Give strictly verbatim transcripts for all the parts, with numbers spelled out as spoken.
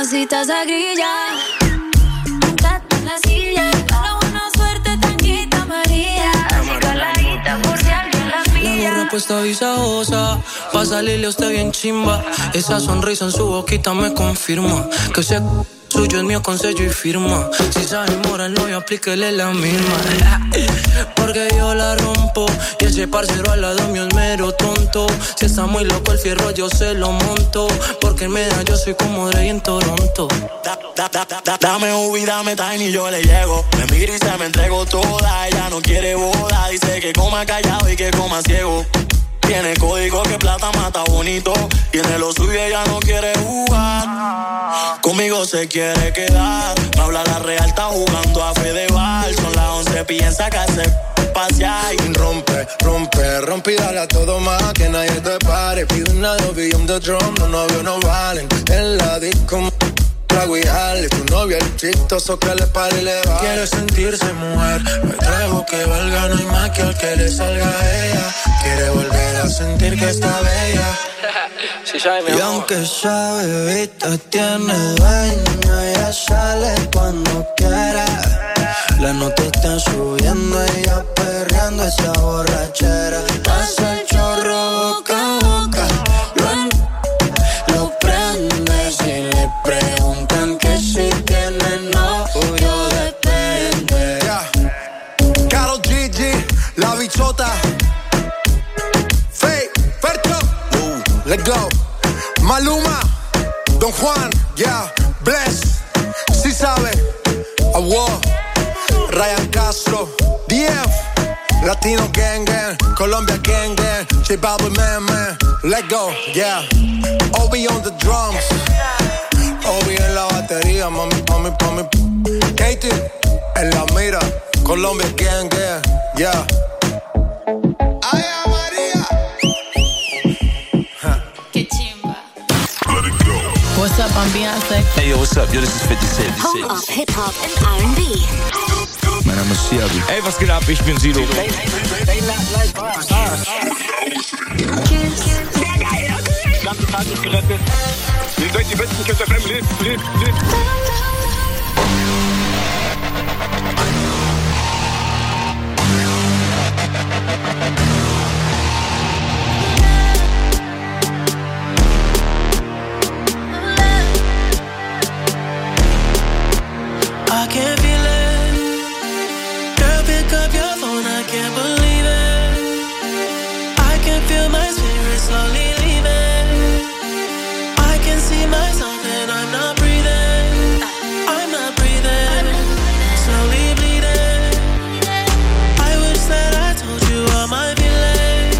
necesitas a grilla. Montate en la silla. Para buena suerte, tanguita María. Así caladita por si alguien la pilla. La gorra puesta visajosa, pa' salirle a usted bien chimba. Esa sonrisa en su boquita me confirma que ese suyo es mío con sello y firma. Si sabe moral, no, y aplíquele la misma. Porque yo la rompo y ese parcero al lado mío es mero tonto. Si está muy loco el fierro, yo se lo monto. Porque en media yo soy como Dre en Toronto. Da, da, da, da, da, dame Ubi, dame Tiny y yo le llego. Me mira y se me entrego toda. Ella no quiere boda, dice que coma callado y que coma ciego. Tiene código que plata mata bonito. Tiene lo suyo y ella no quiere jugar. Conmigo se quiere quedar. Me habla la real, está jugando a Fedeval. Son las once, piensa que hace pasear. Rompe, rompe, rompe y dale a todo más. Que nadie te pare. Pide una doble on the drum. Los novios no valen. En la disco trago y jale. Tu novio el chistoso que le pare y le va. Quiere sentirse mujer. Me traigo que valga, no hay más que al que le salga a ella. Quiere volver a sentir que está bella. Sí, sabe, mi y amor. aunque esa bebita tiene dueño, ella sale cuando quiera. Las notas están subiendo, ella perreando esa borrachera. Pasa el chorro boca a boca, lo, lo prende. Si le preguntan que si tiene novio, depende. Yeah. Karol G G, la bichota. Faye, Fercho, uh, let's go. Maluma, Don Juan, yeah, Bless, si sabe, Award, Ryan Castro, D F, Latino Gang Gang, Colombia Gang Gang, J Balvin Man Man, let's go, yeah. Obi on the drums, Obi en la batería, mami, mami, mami. Katie, en la mira, Colombia Gang Gang, yeah. Ay, María. What's up, I'm Beyonce. Hey, yo, what's up? Yo, this is fifty Cent. Home of Hip Hop and R and B. Mein Name ist Siabi. Ey, was geht ab? Ich bin Sido. Ganze Tag ist gerettet. Ihr seid die besten Kids F M. Lebt, lebt, lebt. I can feel it. Girl, pick up your phone, I can't believe it. I can feel my spirit slowly leaving. I can see myself and I'm not breathing. I'm not breathing. Slowly bleeding. I wish that I told you all my feelings.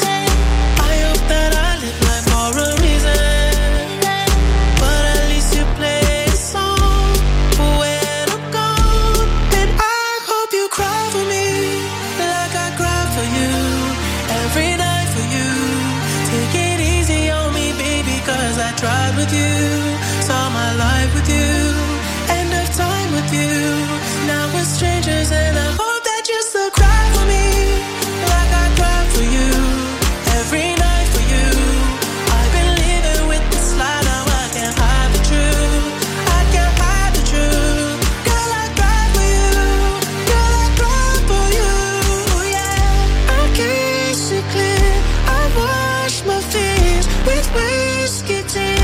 I hope that I live life for a reason. But at least you play a song when I'm gone. And I hope you cry for me like I cry for you. Every night for you. Take it easy on me, baby, cause I tried with you. Saw my life with you. End of time with you. Now we're strangers and I hope that you still cry for me like I cry for you. Every night for you. I've been living with this lie, now I can't hide the truth. I can't hide the truth. Girl, I cry for you. Girl, I cry for you. Yeah, I can't see clear. I wash my fears with whiskey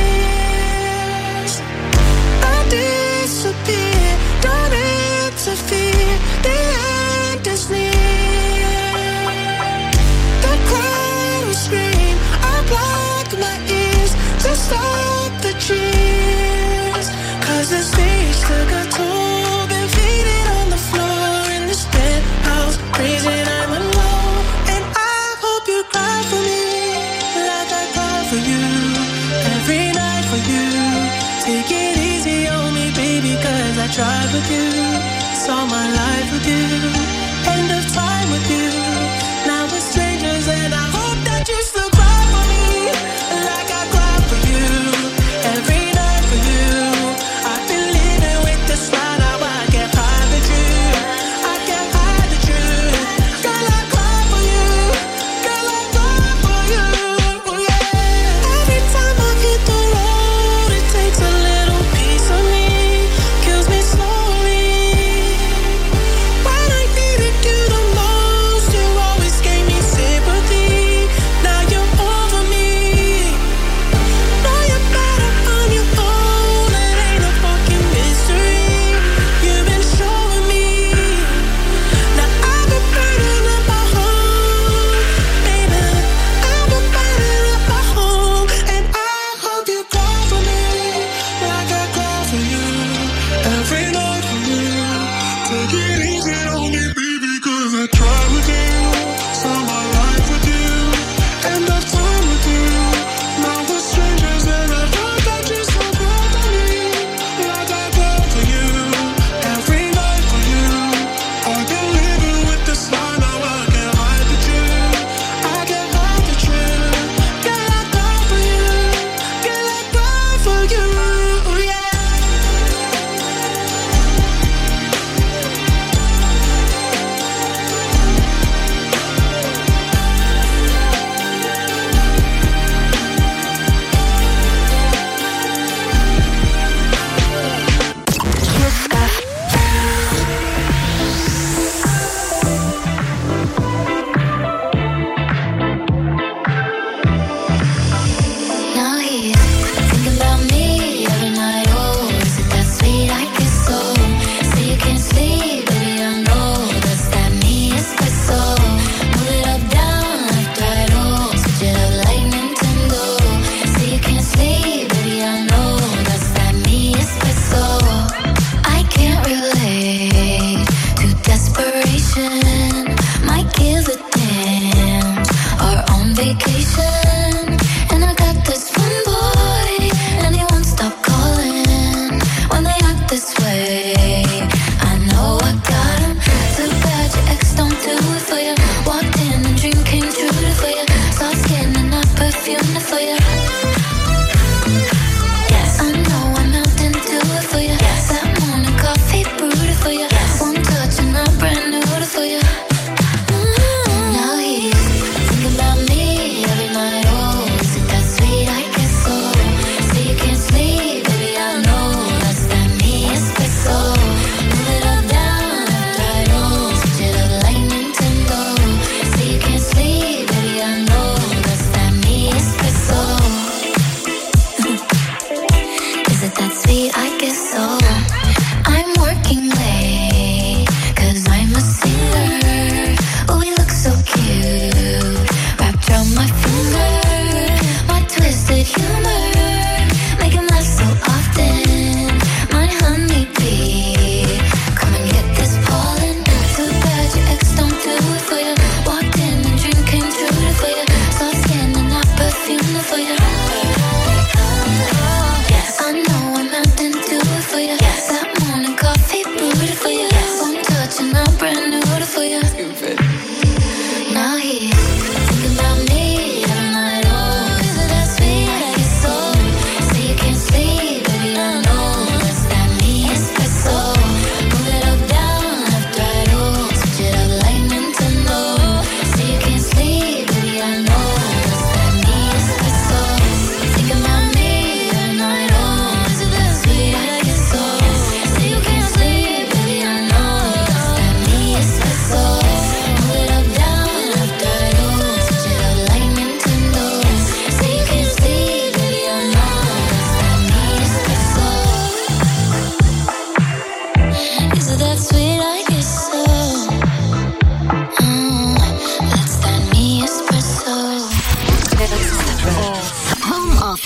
tears. I disappear, don't interfere. The end is near. The crowd will scream. I block my ears to stop the cheers. Cause the stage took a toll. Been faded on the floor in this penthouse. Reason I'm alone. And I hope you cry for me like I cry for you. Every night for you. Take it easy on me, baby, cause I tried with you. Saw my life with you. End of time with you. Now we're strangers and I hope that you still cry for me like I cry for you. Every night for you. I've been living with this lie, now I can't hide the truth. I can't hide the truth. Girl, I cry for you. Girl, I cry for you. Yeah. Every time I hit the road, it takes a little piece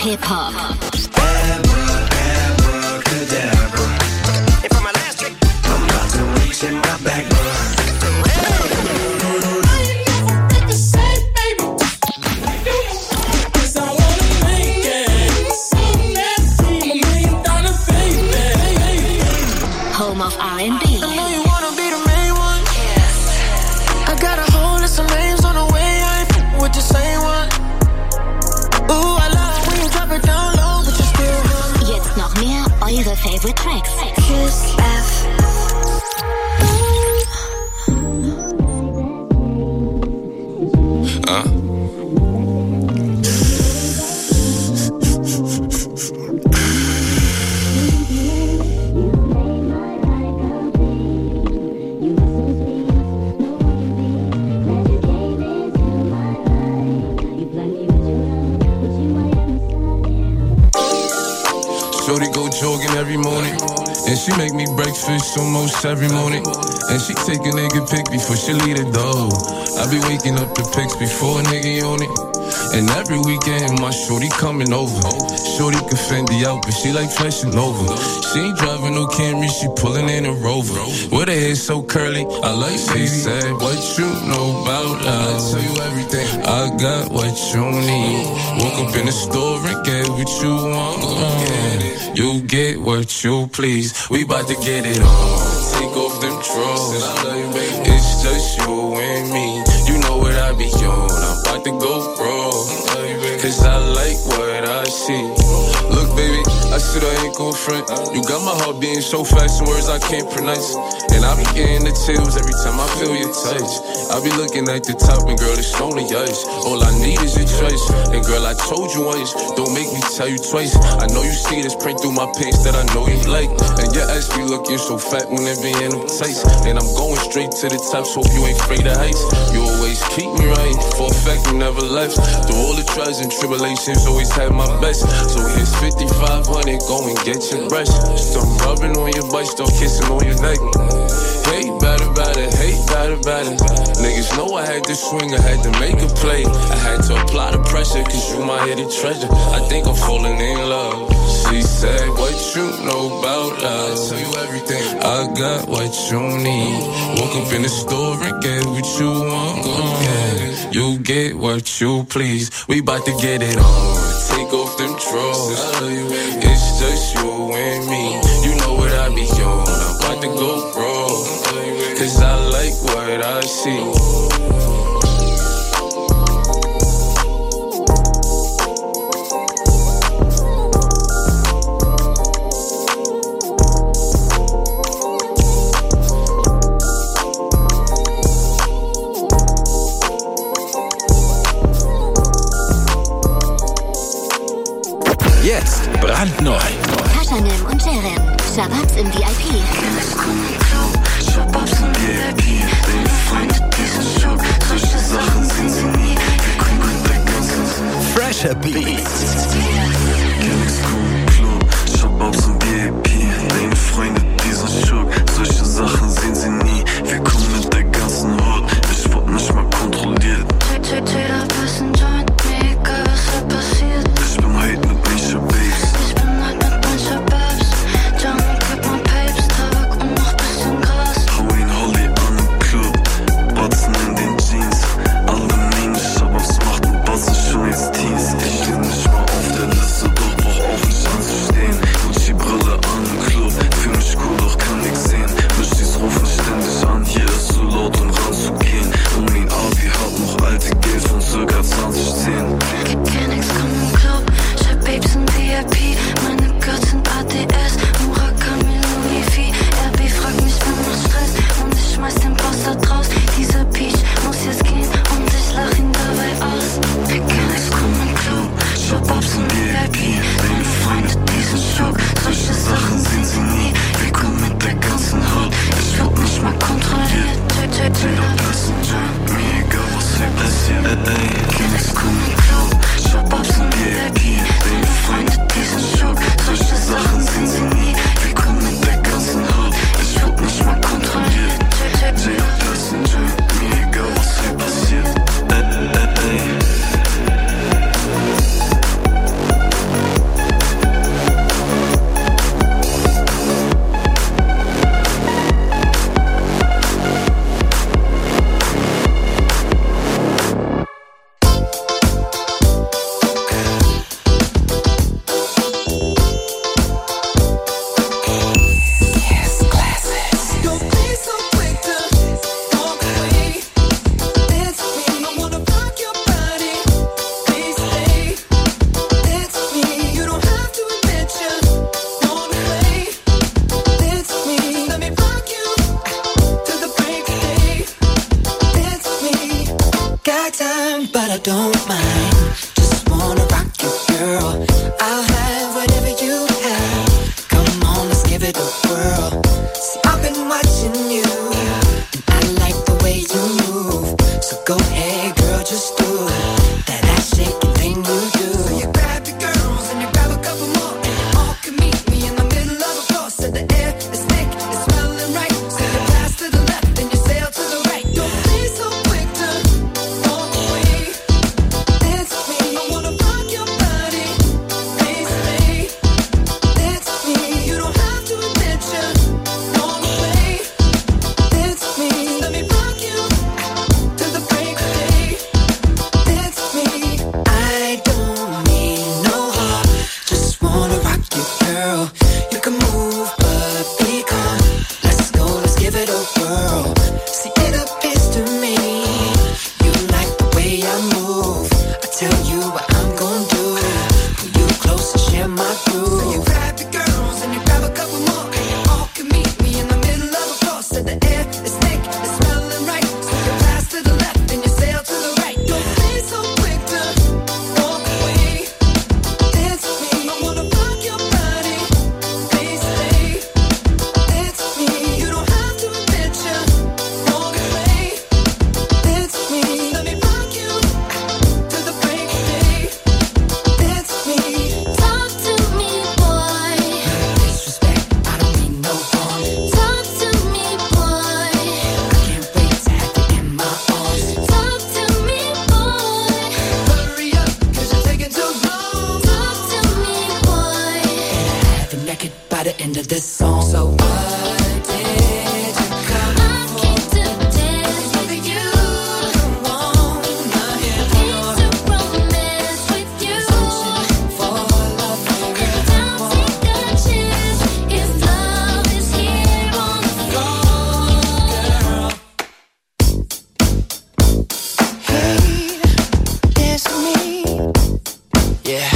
Hip-Hop. Home of R and B. I know you wanna be the main one. I got a whole list of names on the way. I ain't f- with the same one. Ooh, I love when you drop it down low, but you still hum. Jetzt noch mehr eure Favorite Tracks. Kiss F. Huh? Shorty go jogging every morning, and she make me breakfast almost every morning. And she take a nigga pic before she leave the door. I be waking up the pics before a nigga on it. And every weekend my shorty coming over. Shorty can Fendi out, but she like flashing over. She ain't driving no Camry, she pulling in a Rover. With her hair so curly, I like she said, what you know about love? I tell you everything, I got what you need. Woke up in the store and get what you want. Yeah. You get what you please. We bout to get it on. Take off them drawers. It's just you and me. You know what I be on. I'm about to go raw. Cause I like what I see. Look, baby, I said I ain't gon' front. You got my heart beating so fast, some words I can't pronounce. And I be getting the chills every time I feel your touch. I be looking at the top and girl, it's only ice. All I need is your choice. And girl, I told you once, don't make me tell you twice. I know you see this print through my pants that I know you like. And your ass be looking so fat when it be in them tights. And I'm going straight to the top, so hope you ain't afraid of heights. You always keep me right, for a fact you never left. Through all the trials and tribulations, always had my best. So here's fifty-five hundred, go and get your brush. Start rubbing on your butt, start kissing on your neck. Hate bad about it, hate bad about it. Niggas know I had to swing, I had to make a play. I had to apply the pressure, cause you my hidden treasure. I think I'm falling in love. She said, what you know about love? I tell you everything, I got what you need. Woke up in the store and get what you want. Yeah. You get what you please. We bout to get it on. Take off them drawers. It's just you and me. You know what I be on. I'm about to go raw. Cause I like what I see. Jetzt brandneu. Tashanim und Jerem, Shababs im V I P. Shababs im V I P. Deine Freunde, die sind schock. Solche Sachen sehen sie nie. Wir kommen mit der ganzen Fresher Beats. Galax kommen Club. Shababs im V I P. Deine Freunde, die sind schock. Solche Sachen sehen sie nie. Wir kommen mit der ganzen Hut. Ich wurde nicht mal kontrolliert. Jeder passen Joint, mir egal was da passiert. Ich bin heute mit Misha Babes. Ich bin halt mit mancher Babs. Johnny, gib mal Papes, Tabak und noch bisschen Gras. Hau ihn Holly an im Club. Batzen in den Jeans. Alle Memes, Shababs machten Batzen schon jetzt Teens. Ich steh nicht mal auf der Liste, doch brauch auch nicht anzustehen. Und die Brille an im Club. Fühl mich gut. don't mind. Just wanna rock you, girl. I'll have whatever you have. Come on, let's give it a whirl. See, I've been watching you, and I like the way you move. So go ahead, girl, just do that ass shaking thing you do. So you grab your girls and you grab a couple more, and you all can meet me in the middle of the floor. So the air is thick, it's smelling right. So you pass to the left and you sail to the right. Don't be so quick to walk away. Dance with me, I wanna rock your body. Please stay. Dance with me, you don't have to admit you walk away. Dance with me, let me rock you to the break of day. Dance with me, I don't mean no harm. Just wanna rock you, girl. You can move, but be calm. Let's go, let's give it a whirl. See, it appears to me you like the way I move. I tell you what I'm gonna do. Pull you close and share my groove. So you grab your girls and you grab a couple more, and you all can meet me in the middle of the floor. So the air is thick, it's smelling right. So you pass to the left and you sail to the right. Don't be so quick to walk away. Dance with me, I wanna rock your body. Please stay. Dance with me, you don't have to admit you walk away. Dance with me, let me rock you to the break of day. Dance with me. Talk to me, boy. Disrespect, I don't mean no harm. Talk to me, boy. I can't wait to have you in my arms. Talk to me, boy. Hurry up, cause you're taking too long. Talk to me, boy. Have you naked by the end of this song. So what did you come I came to dance with you. on? My head Came to romance with you. for love, And now take a chance. If love is here on the floor. hey, dance with me. Yeah.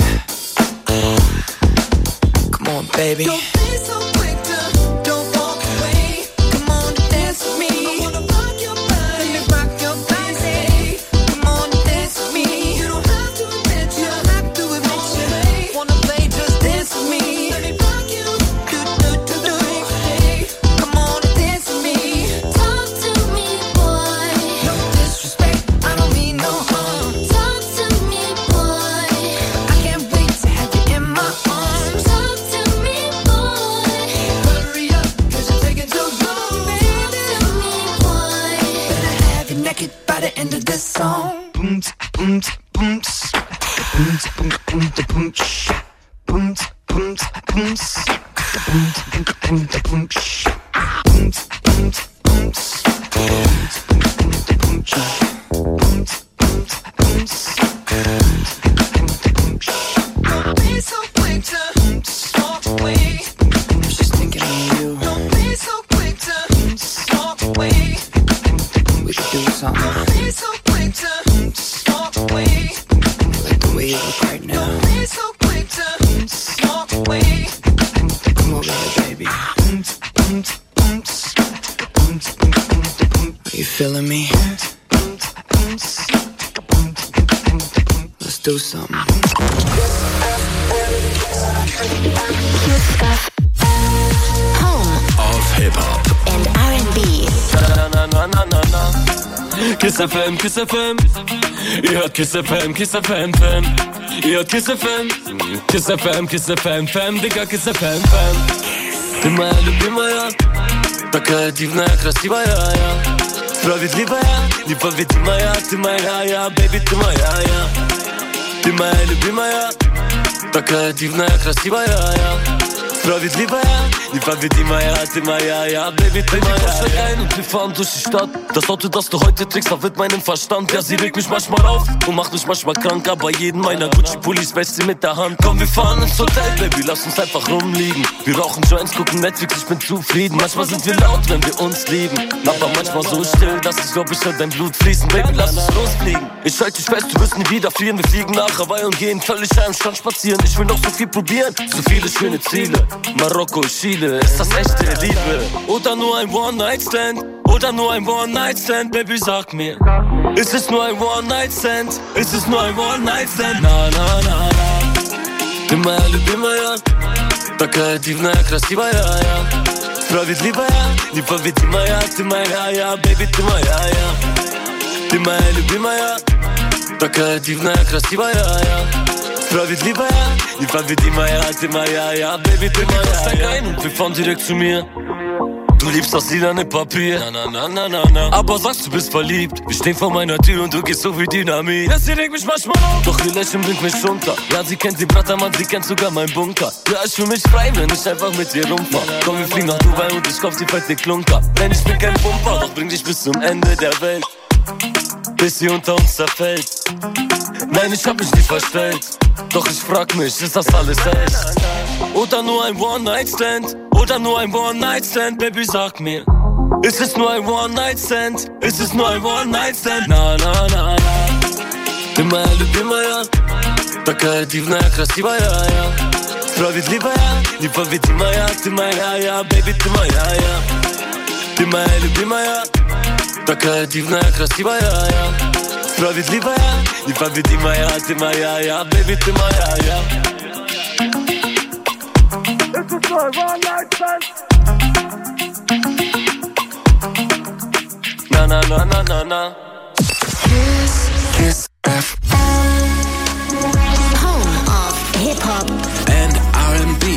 Come on, baby. Don't be so quick to don't walk away. Come on, dance with me. I wanna rock your body. Let me rock your body. Come on, dance with me. You don't have to admit you. don't have to admit you. Wanna play, just dance with me. Let me rock you. Do, do, do, do. Come on, dance with me. Talk to me, boy. No disrespect, I don't mean no harm. Talk to me, boy. I can't wait to have you in my arms. Talk to me, boy. Hurry up, cause you're taking too long, baby. Talk to me, boy. Better have you naked by the end of this song. Don't be so quick to walk away. I'm just thinking of you. Don't be so quick to walk away. We could do something. Don't be so quick to walk away. Like the way you look right now. Don't be so quick to walk away. Come over here, baby. Are you feeling me? Let's do something. Home Auf Hip-Hop. and R and B. Na, na, na, na, na, na. Kiss F M, Kiss F M. Ihr hört Kiss F M, Kiss F M, Fam. Ihr hört Kiss F M. Kiss F M, Kiss F M, Fam. Digga, Kiss F M, Fam. Ты моя любимая, такая дивная, красивая, я. Справедливая, непобедимая. Ты моя, я, бэйби, ты моя, я. Ты моя любимая, такая дивная, красивая, я. Справедливая, непобедимая, ты моя, ja, Baby, ты moja, ja. Steig ein und wir fahren durch die Stadt. Das Auto, das du heute trägst, verwirrt meinen Verstand. Ja, sie regt mich manchmal auf und macht mich manchmal krank. Aber jeden meiner Gucci-Pullis wäscht sie mit der Hand. Komm, wir fahren ins Hotel, Baby, lass uns einfach rumliegen. Wir rauchen Joints, gucken Netflix, ich bin zufrieden. Manchmal sind wir laut, wenn wir uns lieben. Aber manchmal so still, dass ich glaub, ich hör dein Blut fließen. Baby, lass uns losfliegen. Ich halte dich fest, du wirst nie wieder frieren. Wir fliegen nach Hawaii und gehen völlig am Strand spazieren. Ich will noch so viel probieren, so viele schöne Ziele. Marokko, Chile, ist das echte Liebe? Oder nur ein One-Night-Stand? oder nur ein One-Night-Stand? Baby, sag mir, ist es nur ein One-Night-Stand? Ist es nur ein One-Night-Stand? Na, na, na, na. Ты моя любимая, такая дивная, красивая, я. Справедливая, непобедимая, ты моя, я. Baby, ты моя, я. Ты моя любимая, такая дивная, красивая, я. Sprawiedliwая, непобедимая, ты моя, ja, Baby, ты moja, steig ein und wir fahren direkt zu mir. Du liebst das lilane Papier, na, na, na, na, na. Aber sagst, du bist verliebt, wir stehen vor meiner Tür und du gehst so wie Dynamit. Ja, sie regt mich manchmal auf, doch ihr Lächeln bringt mich runter. Ja, sie kennt den Brattermann, sie kennt sogar meinen Bunker. Ja, ich fühl mich frei, wenn ich einfach mit ihr rumfahr. Komm, wir fliegen nach Dubai und ich kauf sie fette Klunker. Denn ich bin kein Pumper, doch bring dich bis zum Ende der Welt, bis sie unter uns zerfällt. Nein, ich hab mich nicht verstellt, doch ich frag mich, ist das alles echt? Oder nur ein One-Night-Stand? Oder nur ein One-Night-Stand? Baby, sag mir, ist es nur ein One-Night-Stand? Ist es nur ein One-Night-Stand? Na, na, na, na. Ты моя любимая, такая дивная, красивая, я. Справедливая, непобедимая, ты моя, я. Baby, ты моя, я. Ты моя любимая, такая дивная, красивая, я. Справедливая, непобедимая, ты моя, я. Baby, ты моя, я. This is my one night stand. Na, na, na, na, na, na. Kiss, Kiss F M. Home of hip hop and R and B.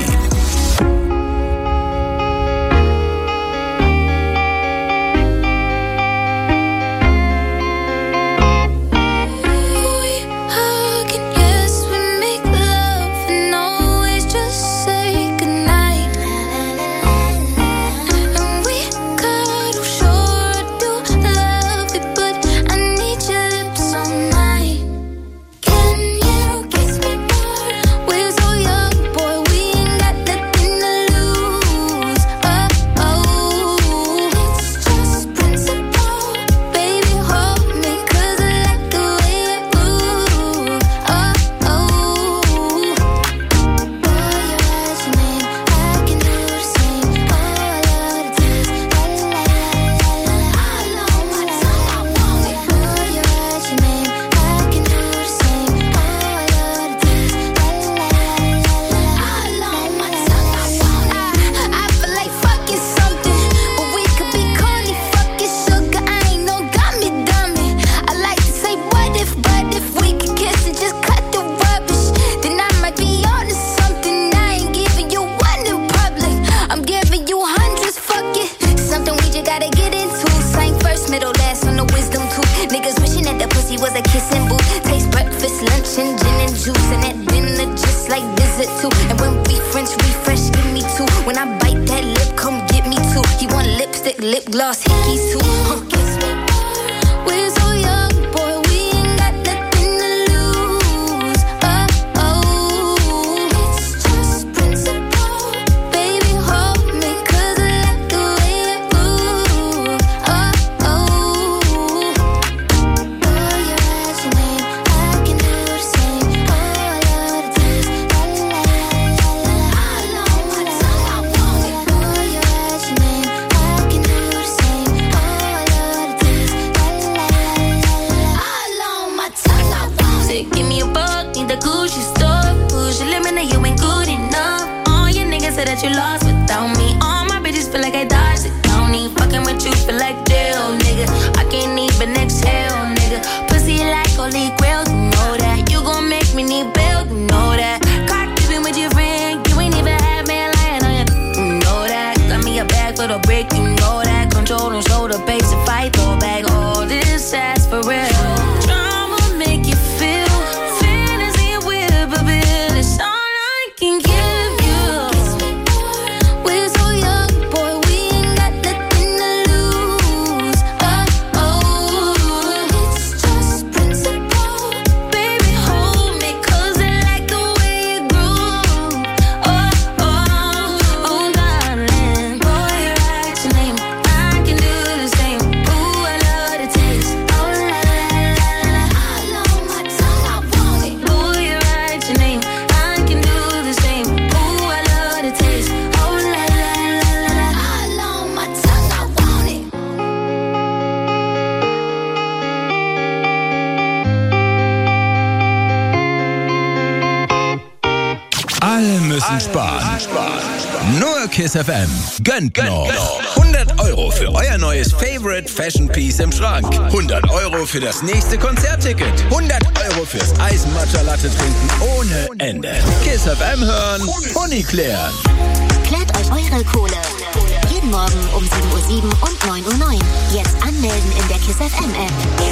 Nur Kiss F M. Gönnt, Gönnt noch. noch. hundert Euro für euer neues Favorite Fashion Piece im Schrank. hundert Euro für das nächste Konzertticket. hundert Euro fürs Eis-Matcha-Latte trinken ohne Ende. Kiss F M hören, Honig klären. Klärt euch eure Kohle. Jeden Morgen um sieben Uhr sieben und neun Uhr neun. Jetzt anmelden in der Kiss F M App.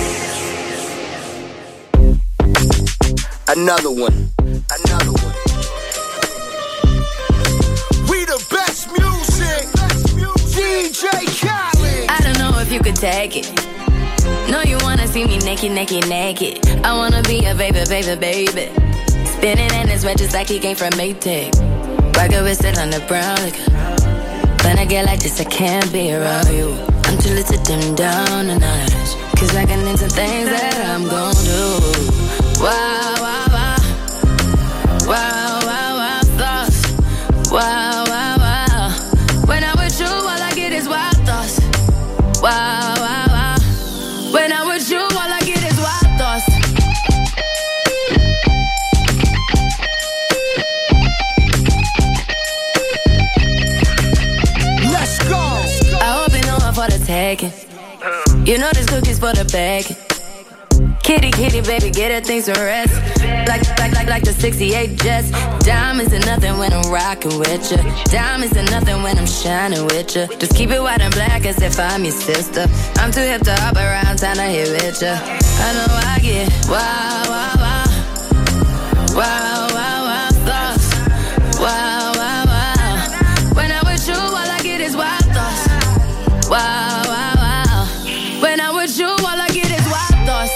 Another one. Another one. We the best music. D J Khaled. I don't know if you could take it. No, you wanna see me naked, naked, naked. I wanna be a baby, baby, baby. Spinning in his red just like he came from Maytag. Rocket with it on the brown liquor. When I get like this, I can't be around you. I'm too little to dim down the notch. Cause I can into things that I'm gon' do. Wow, wow, wow. Wow, wow, wow, thoughts. Wow, wow, wow. When I'm with you, all I get is wild thoughts. Wow, wow, wow. When I'm with you, all I get is wild thoughts. Let's go. I hope you know I'm for the taking. You know this cookie's for the bag. Kitty, kitty, baby, get her things to rest. Like, like, like, like the sixty-eight Jets. Diamonds are nothing when I'm rocking with ya. Diamonds are nothing when I'm shining with ya. Just keep it white and black as if I'm your sister. I'm too hip to hop around, time to hit with ya. I know I get wow, wow, wow. Wow, wow, wow, thoughts. Wow, wow, wow. When I'm with you, all I get is wild thoughts. Wow, wow, wow. When I'm with you, all I get is wild thoughts.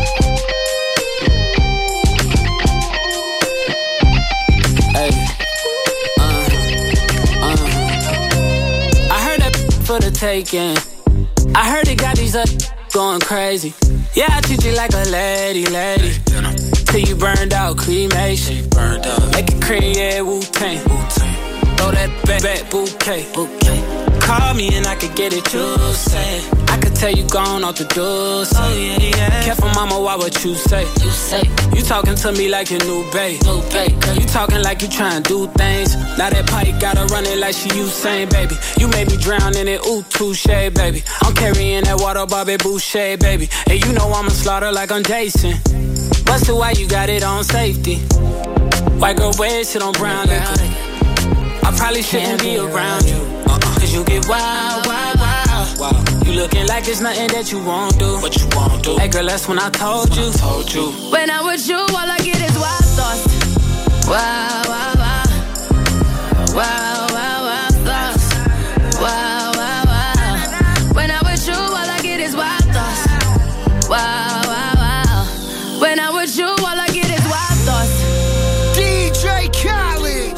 For the taking. I heard it got these up going crazy. Yeah, I treat you like a lady, lady. Till you burned out, cremation. Make it cream, yeah, Wu-Tang. Throw that back, back bouquet. Call me and I could get it, you say. I could tell you gone off the door. Oh yeah, yeah. Careful, mama, why what you say? You say you talking to me like your new babe. New babe, girl. You talking like you trying to do things. Now that pipe gotta run it like she Usain, baby. You made me drown in it, ooh, touche, baby. I'm carrying that water, Bobby Boucher, baby. And you know I'ma slaughter like I'm Jason. Busted, why you got it on safety? White girl, wear shit on brown liquor. I probably shouldn't be around you. Cause you get wild, wild, wild, wild. You looking like there's nothing that you won't do. What you won't do? Hey girl, that's when I told you. I told you. When I'm with you, all I get is wild thoughts. Wow, wow, wow. Wow, wow, wow, thoughts. Wow, wow, wow. When I'm with you, all I get is wild thoughts. Wow, wow, wow. When I'm with you, all I get is wild thoughts. D J Khaled.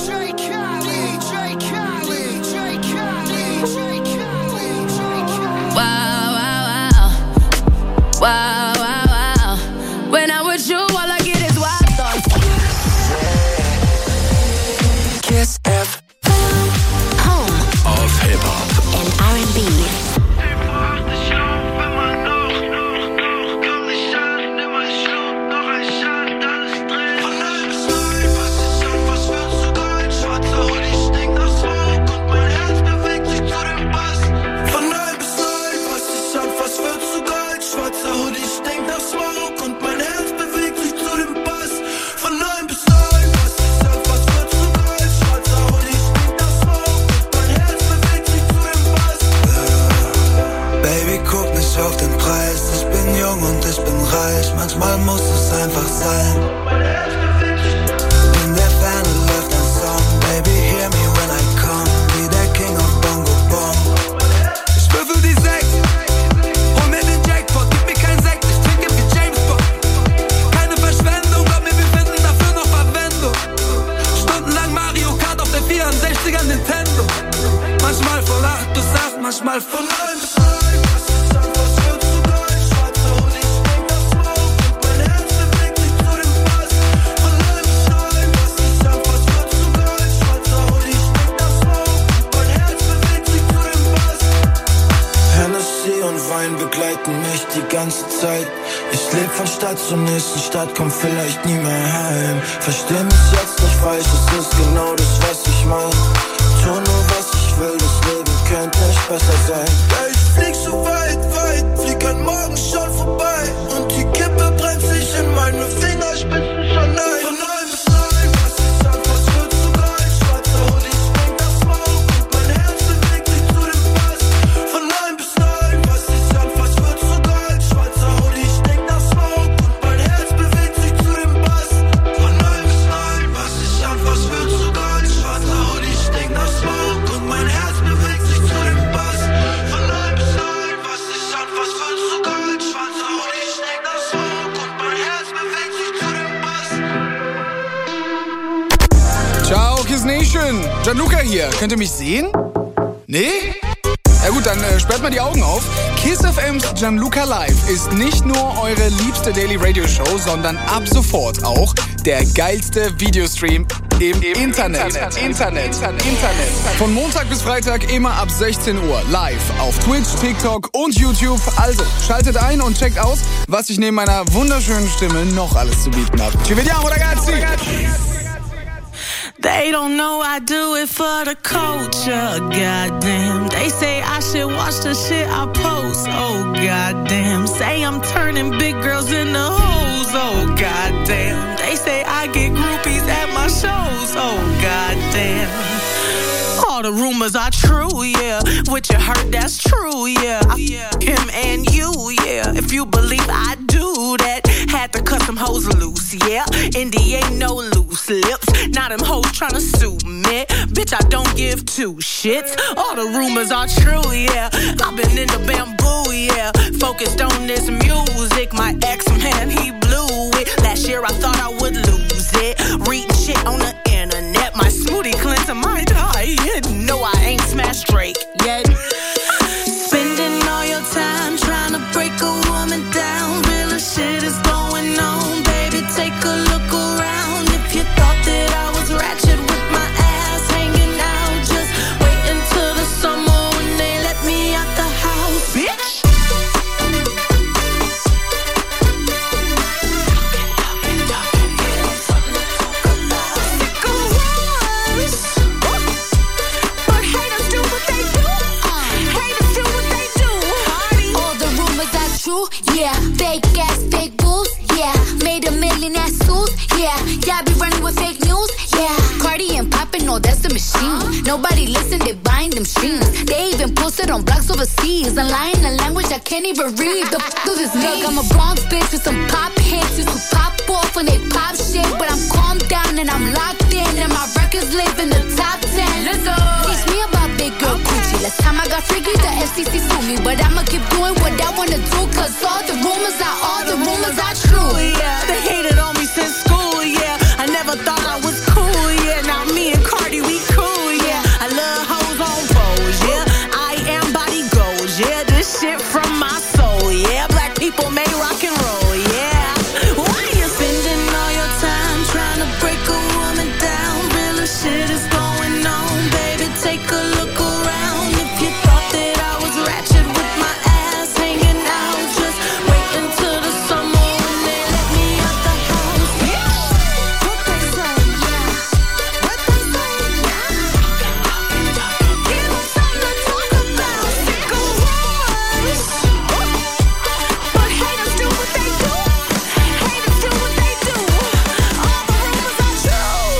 Wow, wow, wow. Wow, wow, wow. When I'm with you, all I get is wild thoughts. Kiss F. Home of Hip Hop and R and B. Auf den Preis, ich bin jung und ich bin reich, manchmal muss es einfach sein. In der Ferne läuft ein Song, baby hear me when I come, wie der King of Bongo Bong. Ich würfel die sechs, hol mir den Jackpot, gib mir kein Sekt, ich trinke wie James Bond. Keine Verschwendung, glaub mir, wir finden dafür noch Verwendung. Stundenlang Mario Kart auf der vierundsechziger Nintendo. Manchmal von acht bis acht, manchmal von neun bis neun. Begleiten mich die ganze Zeit. Ich leb von Stadt zur nächsten Stadt, komm vielleicht nie mehr heim. Versteh mich jetzt nicht falsch, es ist genau das, was ich mein. Tu nur besser sein. Ja, ich flieg so weit, weit, flieg an morgen schon vorbei. Und die Kippe brennt sich in meine Fingerspitzen schon ein. Von neun bis neun, was ist an, was wird zu geil? Schwarzer Hoodie, springt nach Smoke und mein Herz bewegt sich zu dem Bass. Von neun bis neun, was ist an, was wird zu geil? Schwarzer Hoodie, springt nach Smoke und mein Herz bewegt sich zu dem Bass. Von neun bis neun, was ist an, was wird zu geil? Schwarzer Hoodie, springt nach Smoke und mein Herz bewegt sich zu dem Bass. Von neun bis neun, was ist an, was wird zu geil? Schwarzer Hoodie, springt nach Smoke und mein Herz bewegt sich zu dem Bass. Ciao, Kiss Nation. Gianluca hier. Könnt ihr mich sehen? Nee? Ja gut, dann äh, sperrt mal die Augen auf. Kiss F M's Gianluca Live ist nicht nur eure liebste Daily Radio Show, sondern ab sofort auch der geilste Videostream im, im Internet. Internet. Internet. Internet. Internet. Von Montag bis Freitag immer ab sechzehn Uhr live auf Twitch, TikTok und YouTube. Also schaltet ein und checkt aus, was ich neben meiner wunderschönen Stimme noch alles zu bieten habe. Ci vediamo, ragazzi! They don't know I do it for the culture, goddamn. They say I should watch the shit I post, oh goddamn. Say I'm turning big girls into hoes, oh goddamn. They say I get groupies at my shows, oh goddamn. All the rumors are true, yeah. What you heard, that's true, yeah. I, him and you, yeah. If you believe I do that, had to cut some hoes loose, yeah. Indy ain't no loose lips. Now them hoes tryna sue me. Bitch, I don't give two shits. All the rumors are true, yeah. I've been in the bamboo, yeah. Focused on this music. My ex-man, he blew it. Last year I thought I would lose it. Reading shit on the internet. My smoothie cleanser might die. No, I ain't smashed Drake yet. Spending all your time trying to break a woman down. Real shit is going on, baby. Take a look around. If you thought that I was ratchet with my ass hanging out, just wait until the summer when they let me out the house, bitch. Yeah, fake ass, fake booze, yeah. Made a million ass suits, yeah. Y'all be running with fake news, yeah. Cardi and poppin', no, that's the machine. Nobody listen, they buying them streams. They even posted on blogs overseas. And lying a language I can't even read. The f*** do this mean? Look, I'm a Bronx bitch with some pop hits. Used to pop off when they pop shit. But I'm calmed down and I'm locked in. And my records live in the top ten. Let's go. Teach me about big girl coochie. Last time I got freaky, the F C C sued me. But I'ma keep doing what I wanna do. Cause all the rumors are, all the rumors are true. Yeah, they hated on me since school, yeah. I never thought I was cool, yeah. Now me and Cardi, we cool, yeah. I love hoes on pose, yeah. I am body goals, yeah. This shit from my soul, yeah. Black people made rock and roll, yeah. Why you spending all your time trying to break a woman down? Real shit is going on, baby. Take a look around. If you thought that I was ratchet with my ass hanging out, just wait until the summer when they let me out the house. Yeah. What they say, yeah. What they say, yeah. Give them something to talk about. Sick of wars. But haters do what they do. Haters do what they do. All the rumors are true.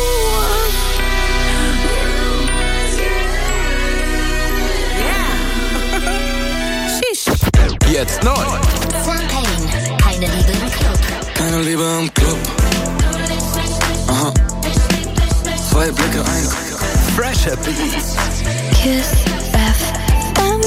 Jetzt neu. Champagne, keine Liebe im Club. Keine Liebe im Club. Aha. Zwei Blicke, ein Fresher Beats. Kiss F M.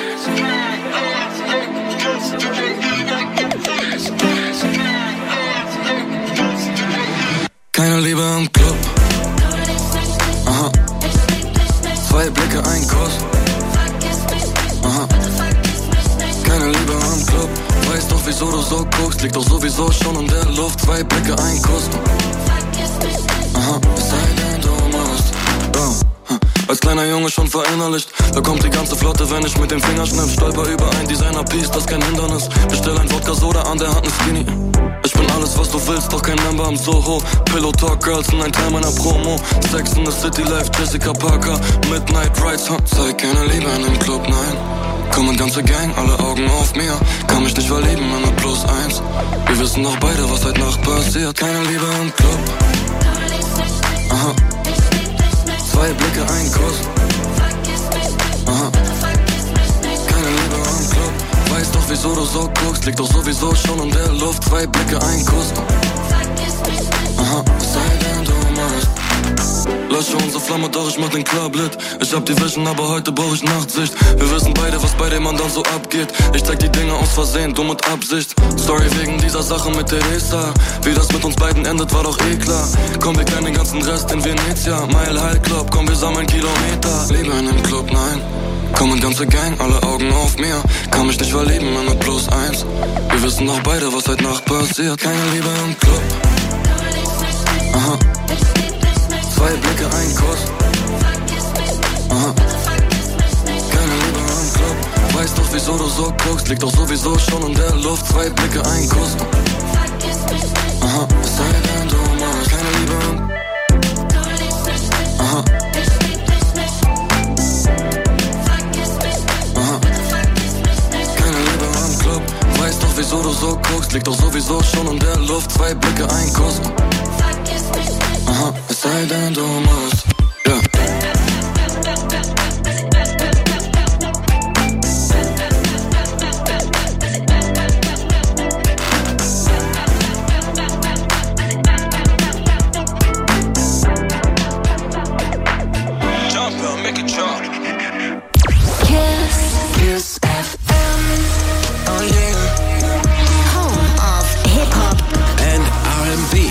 Keine Liebe im Club. Aha. Zwei Blicke, ein Kuss. Aha. Keine Liebe im Club. Weißt doch, wieso du so guckst. Liegt doch sowieso schon in der Luft. Zwei Blicke, ein Kuss. Aha. Es sei denn, du musst. Oh. Als kleiner Junge schon verinnerlicht. Da kommt die ganze Flotte, wenn ich mit dem Finger schnipp. Stolper über ein Designer-Piece, das kein Hindernis. Bestell ein Wodka-Soda an, der hat ein Skinny. Ich bin Alles was du willst, doch kein Member am Soho. Pillow Talk Girls sind ein Teil meiner Promo. Sex in the City Life, Jessica Parker. Midnight Rides, huh? Zeig keine Liebe in dem Club, nein. Kommen ganze Gang, alle Augen auf mir. Kann mich nicht verlieben, meine plus eins. Wir wissen doch beide, was heute Nacht passiert. Keine Liebe im Club. Aha. Zwei Blicke, ein Kuss. Aha. Keine Liebe im Club. Weiß doch, wieso du so guckst. Liegt doch sowieso schon in der Luft. Zwei Blicke, ein Kuss. Aha. Es sei denn, du machst. Lösche unsere Flamme, doch ich mach den Club lit. Ich hab die Vision, aber heute brauch ich Nachtsicht. Wir wissen beide, was bei dem anderen so abgeht. Ich zeig die Dinge aus Versehen, du mit Absicht. Sorry wegen dieser Sache mit Teresa. Wie das mit uns beiden endet, war doch eh klar. Komm, wir klären den ganzen Rest in Venezia. Mile High Club, komm, wir sammeln Kilometer. Liebe in dem Club, nein. Kommen ganze Gang, alle Augen auf mir. Kann mich nicht verlieben, meine plus eins. Wir wissen doch beide, was heute Nacht passiert. Keine Liebe im Club. Aha. Zwei Blicke, ein Kuss. Aha. Keine Liebe im Club. Weiß doch, wieso du so guckst. Liegt doch sowieso schon in der Luft. Zwei Blicke, ein Kuss. Aha. Es sei denn, du machst keine Liebe im Aha. Aha. Keine Liebe im Club. Weiß doch, wieso du so guckst. Liegt doch sowieso schon in der Luft. Zwei Blicke, ein Kuss. Aha, es sei denn, du musst, ja. Jump, make it jump. Kiss, Kiss F M. Oh yeah. Home of hip hop and R and B.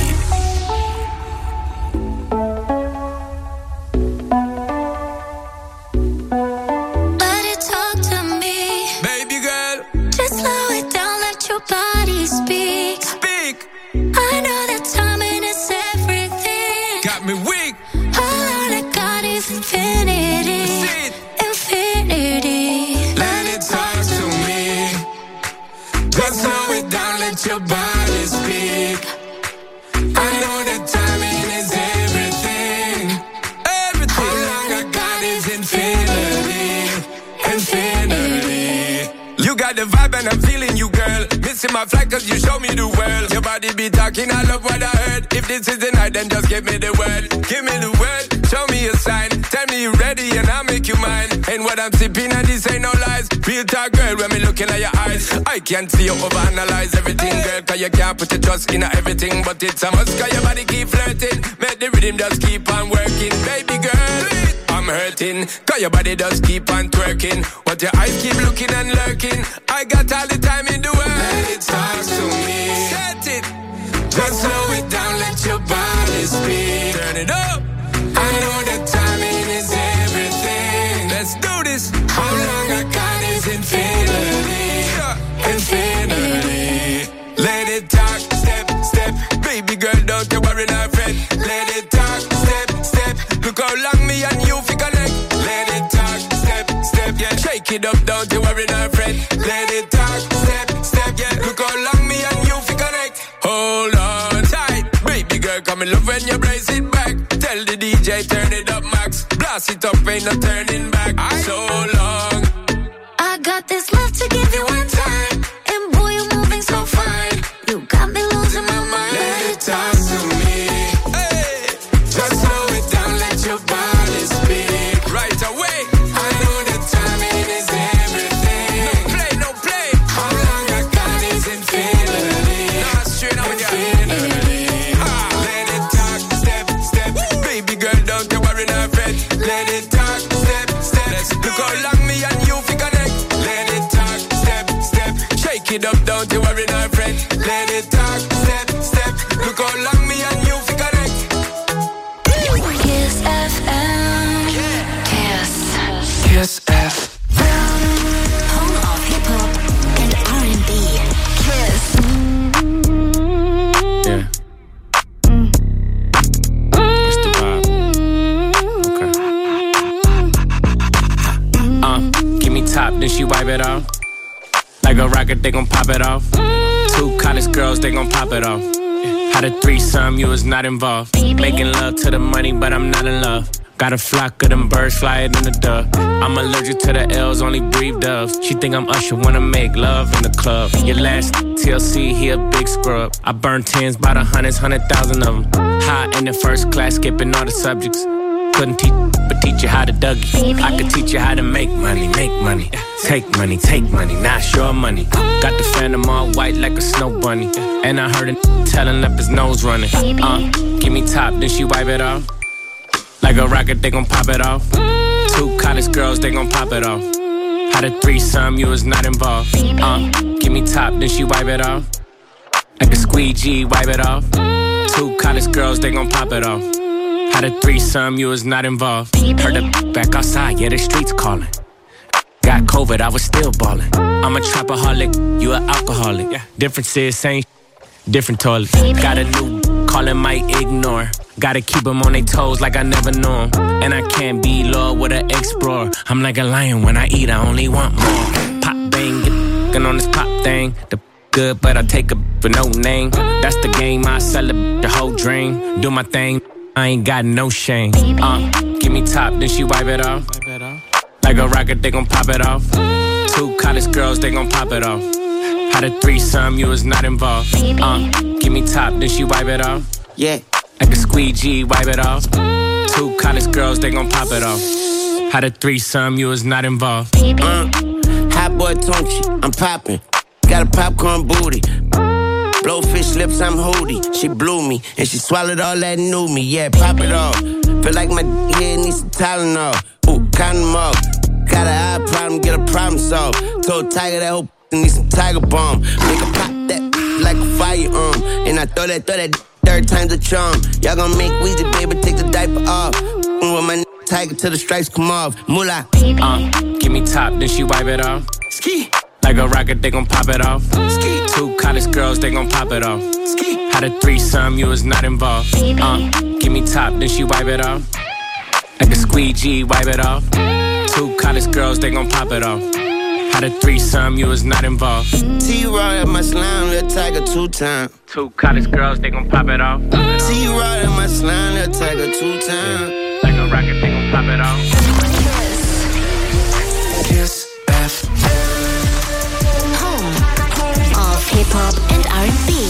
Your body speak. I know that timing is everything. Everything. How long I got is infinity. Infinity. You got the vibe and I'm feeling you, girl. Missing my flight cause you show me the world. Your body be talking, I love what I heard. If this is the night, then just give me the word. Give me the word, show me a sign. Tell me you're ready and I'll make you mine. And what I'm sipping and this ain't no lies. Real talk, girl, when me looking at your eyes. I can't see you overanalyze everything, girl. Cause you can't put your trust in everything. But it's a must cause your body keep flirting. Make the rhythm just keep on working. Baby girl, I'm hurting. Cause your body just keep on twerking. But your eyes keep looking and lurking. I got all the time in the world. Let it talk to me. Set it. Just slow it down, let your body speak. Turn it up. I know that timing is everything. Let's do this. How long I got is infinity. Infinity. Let it talk, step, step. Baby girl, don't you worry, not friend. Let it talk, step, step. Look how long me and you fi connect. Let it talk, step, step, yeah. Shake it up, don't you worry, not friend. Let it talk, step, step, yeah. Look how long me and you fi connect. Hold on tight, baby girl, come in love when you brace it back. Tell the D J turn it up max. Blast it up, ain't no turning back. So long. I got this love to give you one time. And boy, you're moving so fine. You got me losing my mind. Let it talk to me. Hey, just slow it down, let your body speak. Right away. I know that timing is everything. No play, no play. How long I got is infinity. Nah, straight up infinity. Ah, let it talk, step, step. Woo. Baby girl, don't you worry, not fret. Let it talk, step, step. Look how long me and you fi connect. Let it talk, step, step. Shake it up, don't you worry, not fret. Let it talk, step, step. Look how long me and you fi connect. Kiss F M. Kiss. Kiss F. Home of hip hop and R and B. Kiss. Yeah. It's the vibe. Okay. Uh, give me top, then she wipe it off. Like a rocket, they gon' pop it off. Two college girls, they gon' pop it off. Had a threesome, you was not involved. Making love to the money, but I'm not in love. Got a flock of them birds flying in the dove. I'm allergic to the L's, only breathe doves. She think I'm Usher, wanna make love in the club. Your last T L C, he a big scrub. I burn tens by the hundreds, hundred thousand of them. High in the first class, skipping all the subjects. Couldn't teach, but teach you how to Dougie. I could teach you how to make money, make money. Take money, take money, not your money. Got the phantom all white like a snow bunny. And I heard a telling up his nose running. Uh, give me top, then she wipe it off. Like a rocket, they gon' pop it off. Two college girls, they gon' pop it off. Had a threesome, you was not involved. Uh, give me top, then she wipe it off. Like a squeegee, wipe it off. Two college girls, they gon' pop it off. Had a threesome, you was not involved. Heard the back outside, yeah, the streets calling. Got COVID, I was still ballin'. I'm a trapaholic, you an alcoholic. Difference is same, different toilet. Got a new callin', might ignore. Gotta keep them on their toes like I never knew 'em. And I can't be low with an explorer. I'm like a lion, when I eat, I only want more. Pop bang, get on this pop thing. The good, but I take a for no name. That's the game, I celebrate the whole dream. Do my thing, I ain't got no shame. Uh, give me top, then she wipe it off. Like a rocket, they gon' pop it off. Two college girls, they gon' pop it off. Had a threesome, you was not involved. Uh, give me top, then she wipe it off. Yeah. Like a squeegee, wipe it off. Two college girls, they gon' pop it off. Had a threesome, you was not involved. Uh, hot boy Tunchi, I'm poppin'. Got a popcorn booty. Blowfish lips, I'm hoody. She blew me, and she swallowed all that new me. Yeah, pop it off. Feel like my head needs some Tylenol. Ooh, count them up. Got an eye problem, get a problem solved. Told Tiger that whole needs some Tiger Bomb. Make her pop that like a firearm. And I throw that, throw that third time's a charm. Y'all gon' make Weezy, baby, take the diaper off. With my Tiger till the stripes come off. Moolah. Uh, give me top, then she wipe it off. Ski. Like a rocket, they gon' pop it off. Ski. Two college girls, they gon' pop it off. Ski. Had a threesome, you was not involved. Uh, give me top, then she wipe it off. Like a squeegee, wipe it off. Two college girls, they gon' pop it off. Had a threesome, you was not involved. T-Raw at my slime, little Tiger two time. Two college girls, they gon' pop it off. T-Raw at my slime, little Tiger two time. Like a rocket, they gon' pop it off. Kiss F M. Home of hip hop and R and B.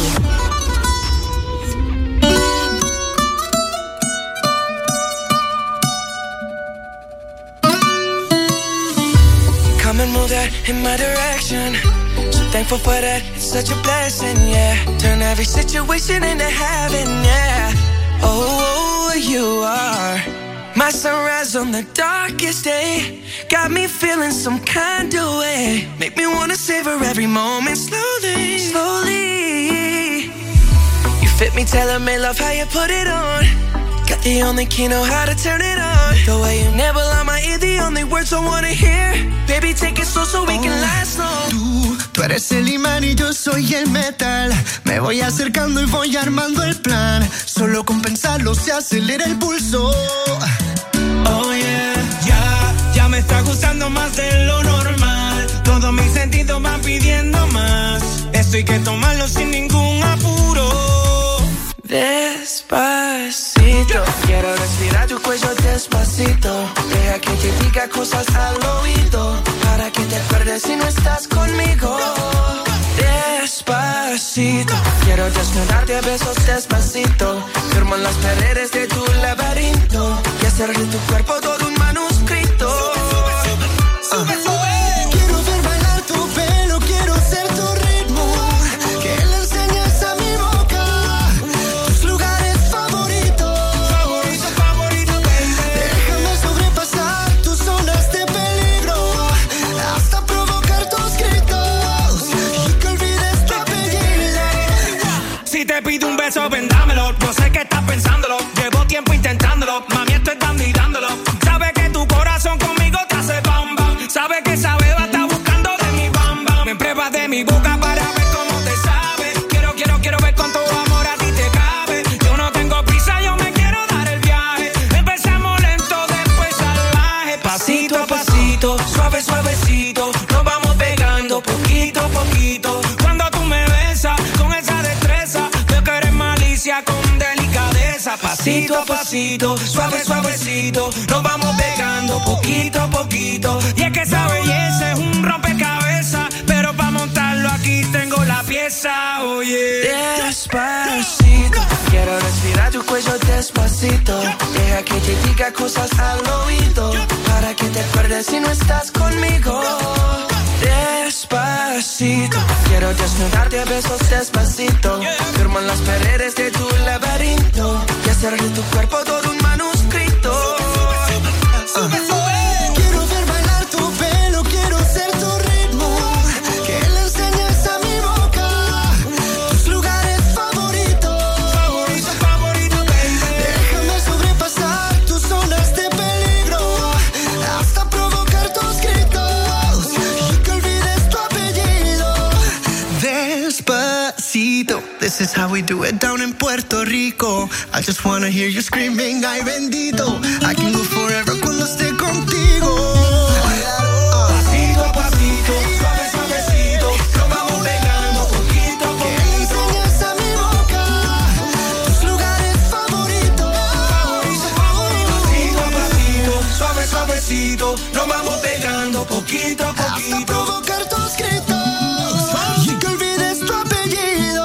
Come and move that in my direction. So thankful for that, it's such a blessing, yeah. Turn every situation into heaven, yeah. Oh, you are my sunrise on the darkest day. Got me feeling some kind of way. Make me wanna savor every moment slowly, slowly. You fit me, tailor-made, love how you put it on. Got the only key, know how to turn it on. The way you never lie my ear, the only words I wanna hear. Baby, take it slow so we can last long. Tú, tú eres el imán y yo soy el metal. Me voy acercando y voy armando el plan. Solo con pensarlo se acelera el pulso. Oh yeah, ya, ya me está gustando más de lo normal. Todos mis sentidos van pidiendo más. Esto hay que tomarlo sin ningún apuro. Despacito, quiero respirar tu cuello despacito. Deja que te diga cosas al oído, para que te acuerdes si no estás conmigo. Despacito, quiero desnudarte a besos despacito. Firmo en las paredes de tu laberinto y hacer de tu cuerpo todo un manuscrito. Sube, sube, sube. Ven, dámelo, yo sé que estás pensándolo. Llevo tiempo intentándolo, mami, estoy dando y dándolo. Sabe que tu corazón conmigo te hace bam bam. Sabe que esa beba está buscando de mi bam bam. Me pruebas de mi boca para ver cómo te sabe. Quiero, quiero, quiero ver cuánto amor a ti te cabe. Yo no tengo prisa, yo me quiero dar el viaje. Empezamos lento, después salvaje. Pasito a pasito, suave, suavecito. Nos vamos pegando poquito a poquito. Cuando tú me besas con el Pasito a pasito, suave suavecito, nos vamos pegando poquito a poquito. Y es que esa belleza es un rompecabezas, pero pa' montarlo aquí tengo la pieza, oye. Despacito, quiero respirar tu cuello despacito. Deja que te diga cosas al oído, para que te acuerdes si no estás conmigo. Despacito, quiero desnudarte a besos despacito. Firmo en las paredes de tu laberinto y hacer de tu cuerpo todo un manuscrito. Uh. Quiero ver bailar tu pelo, quiero ser tu ritmo. Que le enseñes a mi boca tus lugares favoritos. Favorito, favorito, baby. Déjame sobrepasar tus zonas de peligro, hasta provocar tus gritos y que olvides tu apellido. Despacito, this is how we do it down in Puerto Rico. I just wanna hear you screaming, ay bendito. I can go forever cuando esté contigo. Pasito a pasito, suave suavecito, nos vamos pegando poquito a poquito. Que enseñas a mi boca tus lugares favoritos. Favorito, favorito. Pasito a pasito, suave suavecito, nos vamos pegando poquito a poquito. Hasta provocar tus gritos y que olvides tu apellido.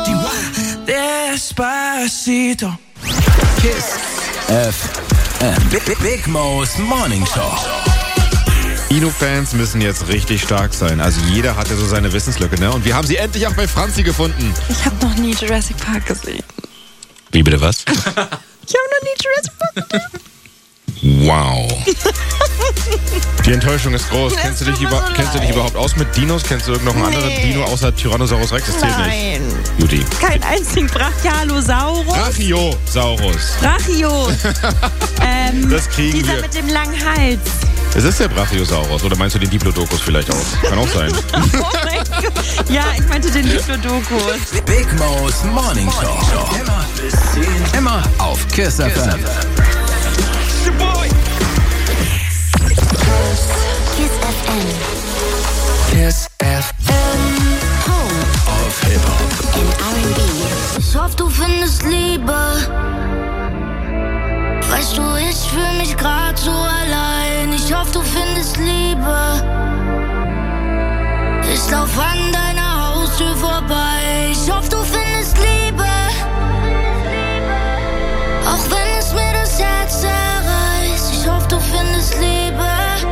Despacito. Kiss F M. Big, Big Mo's Morning Show. Inu-Fans müssen jetzt richtig stark sein. Also jeder hatte so seine Wissenslücke, ne? Und wir haben sie endlich auch bei Franzi gefunden. Ich habe noch nie Jurassic Park gesehen. Wie bitte was? Ich habe noch nie Jurassic Park gesehen. Wow. Die Enttäuschung ist groß. Kennst du, dich über, so kennst du dich überhaupt aus mit Dinos? Kennst du irgendeinen nee. anderen Dino außer Tyrannosaurus Rex? Das zählt Nein. nicht. Judy. Kein einzigen Brachialosaurus. Brachiosaurus. Brachios. ähm, das kriegen dieser wir. mit dem langen Hals. Es ist der Brachiosaurus. Oder meinst du den Diplodocus vielleicht auch? Kann auch sein. Oh mein Gott. Ja, ich meinte den Diplodocus. Big Mo's Morning Show. Immer, immer auf Kiss F M. Kiss F M. Kiss F M. Home Auf Hip-Hop and R and B. Ich hoffe, du findest Liebe. Weißt du, ich fühl mich grad so allein. Ich hoffe, du findest Liebe. Ich lauf an deiner Haustür vorbei. Ich hoffe, du findest Liebe. Auch wenn es mir das Herz zerreißt. Ich hoffe, du findest Liebe.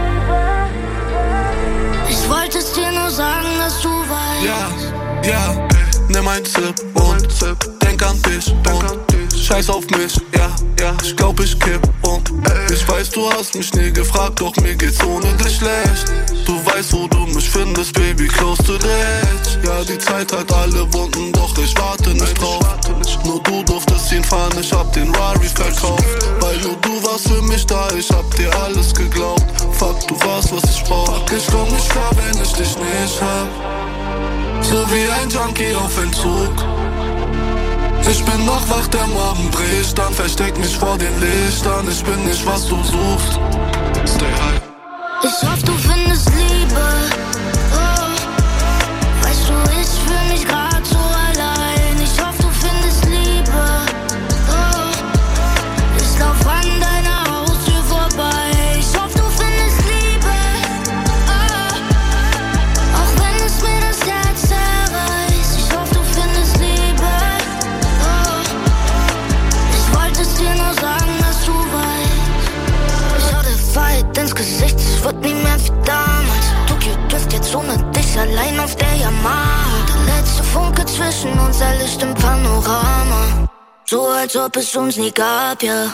Ich wollte es dir nur sagen, dass du weißt. Ja, ja, nimm ein Zip und Zip. Denk an dich und scheiß auf mich, ja, ja. Ich glaub, ich kipp und ich weiß, du hast mich nie gefragt, doch mir geht's ohne dich schlecht. Du weißt, wo du mich findest, Baby, close to the edge. Ja, die Zeit hat alle Wunden, doch ich warte nicht drauf. Nur du durftest ihn fahren, ich hab den Rari verkauft. Weil nur du warst für mich da, ich hab dir alles geglaubt. Fuck, du warst, was ich brauch. Ich komm nicht klar, wenn ich dich nicht hab. So wie ein Junkie auf Entzug. Ich bin noch wach, der Morgen bricht, dann versteck mich vor den Lichtern. Ich bin nicht, was du suchst. Stay high. Ich hoffe, du findest Liebe. Oh, weißt du, ich fühl mich grad so allein. Ich hoffe, du findest Liebe. Oh, ich lauf an deiner Haustür vorbei. Ich hoffe, du findest Liebe. Oh, auch wenn es mir das Herz zerreißt. Ich hoffe, du findest Liebe. Oh, ich wollte es dir nur sagen, dass du weißt. Schau der Fight ins Gesicht, es wird nie mehr wie damals. Tokyo Drift jetzt ohne dich allein auf der Yamaha. Der letzte Funke zwischen uns, ein Licht im Panorama. So als ob es uns nie gab, ja.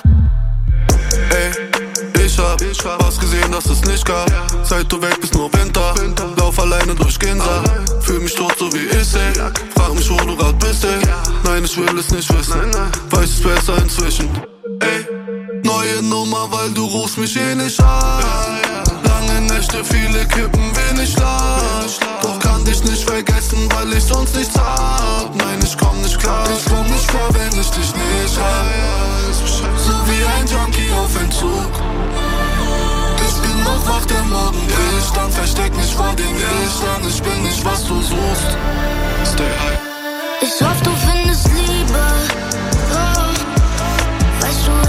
Ey, ich hab was gesehen, das es nicht gab. Seit du weg bist, nur Winter. Lauf alleine durch Ginza. Fühl mich tot, so wie ich, ey. Frag mich, wo du grad bist, ey. Nein, ich will es nicht wissen. Weiß es besser inzwischen. Ey, neue Nummer, weil du rufst mich eh nicht an. Lange Nächte, viele Kippen, wenig Schlaf. Doch kann dich nicht vergessen, weil ich sonst nichts hab. Nein, ich komm nicht klar. Ich komm nicht klar, wenn ich dich nicht hab. So wie ein Junkie auf Entzug. Ich bin noch wach, der Morgen bricht. Dann versteck mich vor den Lichtern. Ich bin nicht, was du suchst. Stay high. Ich hoffe, du findest Liebe. Oh, weißt du,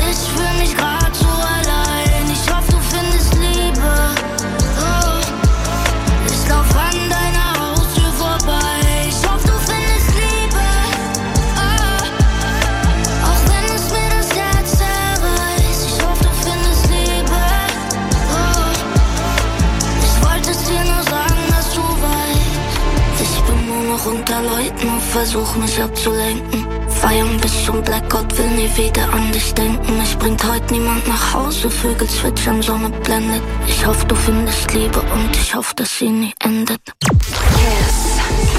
unter Leuten und versuch mich abzulenken. Feiern bis zum Blackout, will nie wieder an dich denken. Es bringt heute niemand nach Hause, Vögel zwitschern, Sonne blendet. Ich hoffe, du findest Liebe und ich hoffe, dass sie nie endet. Kiss.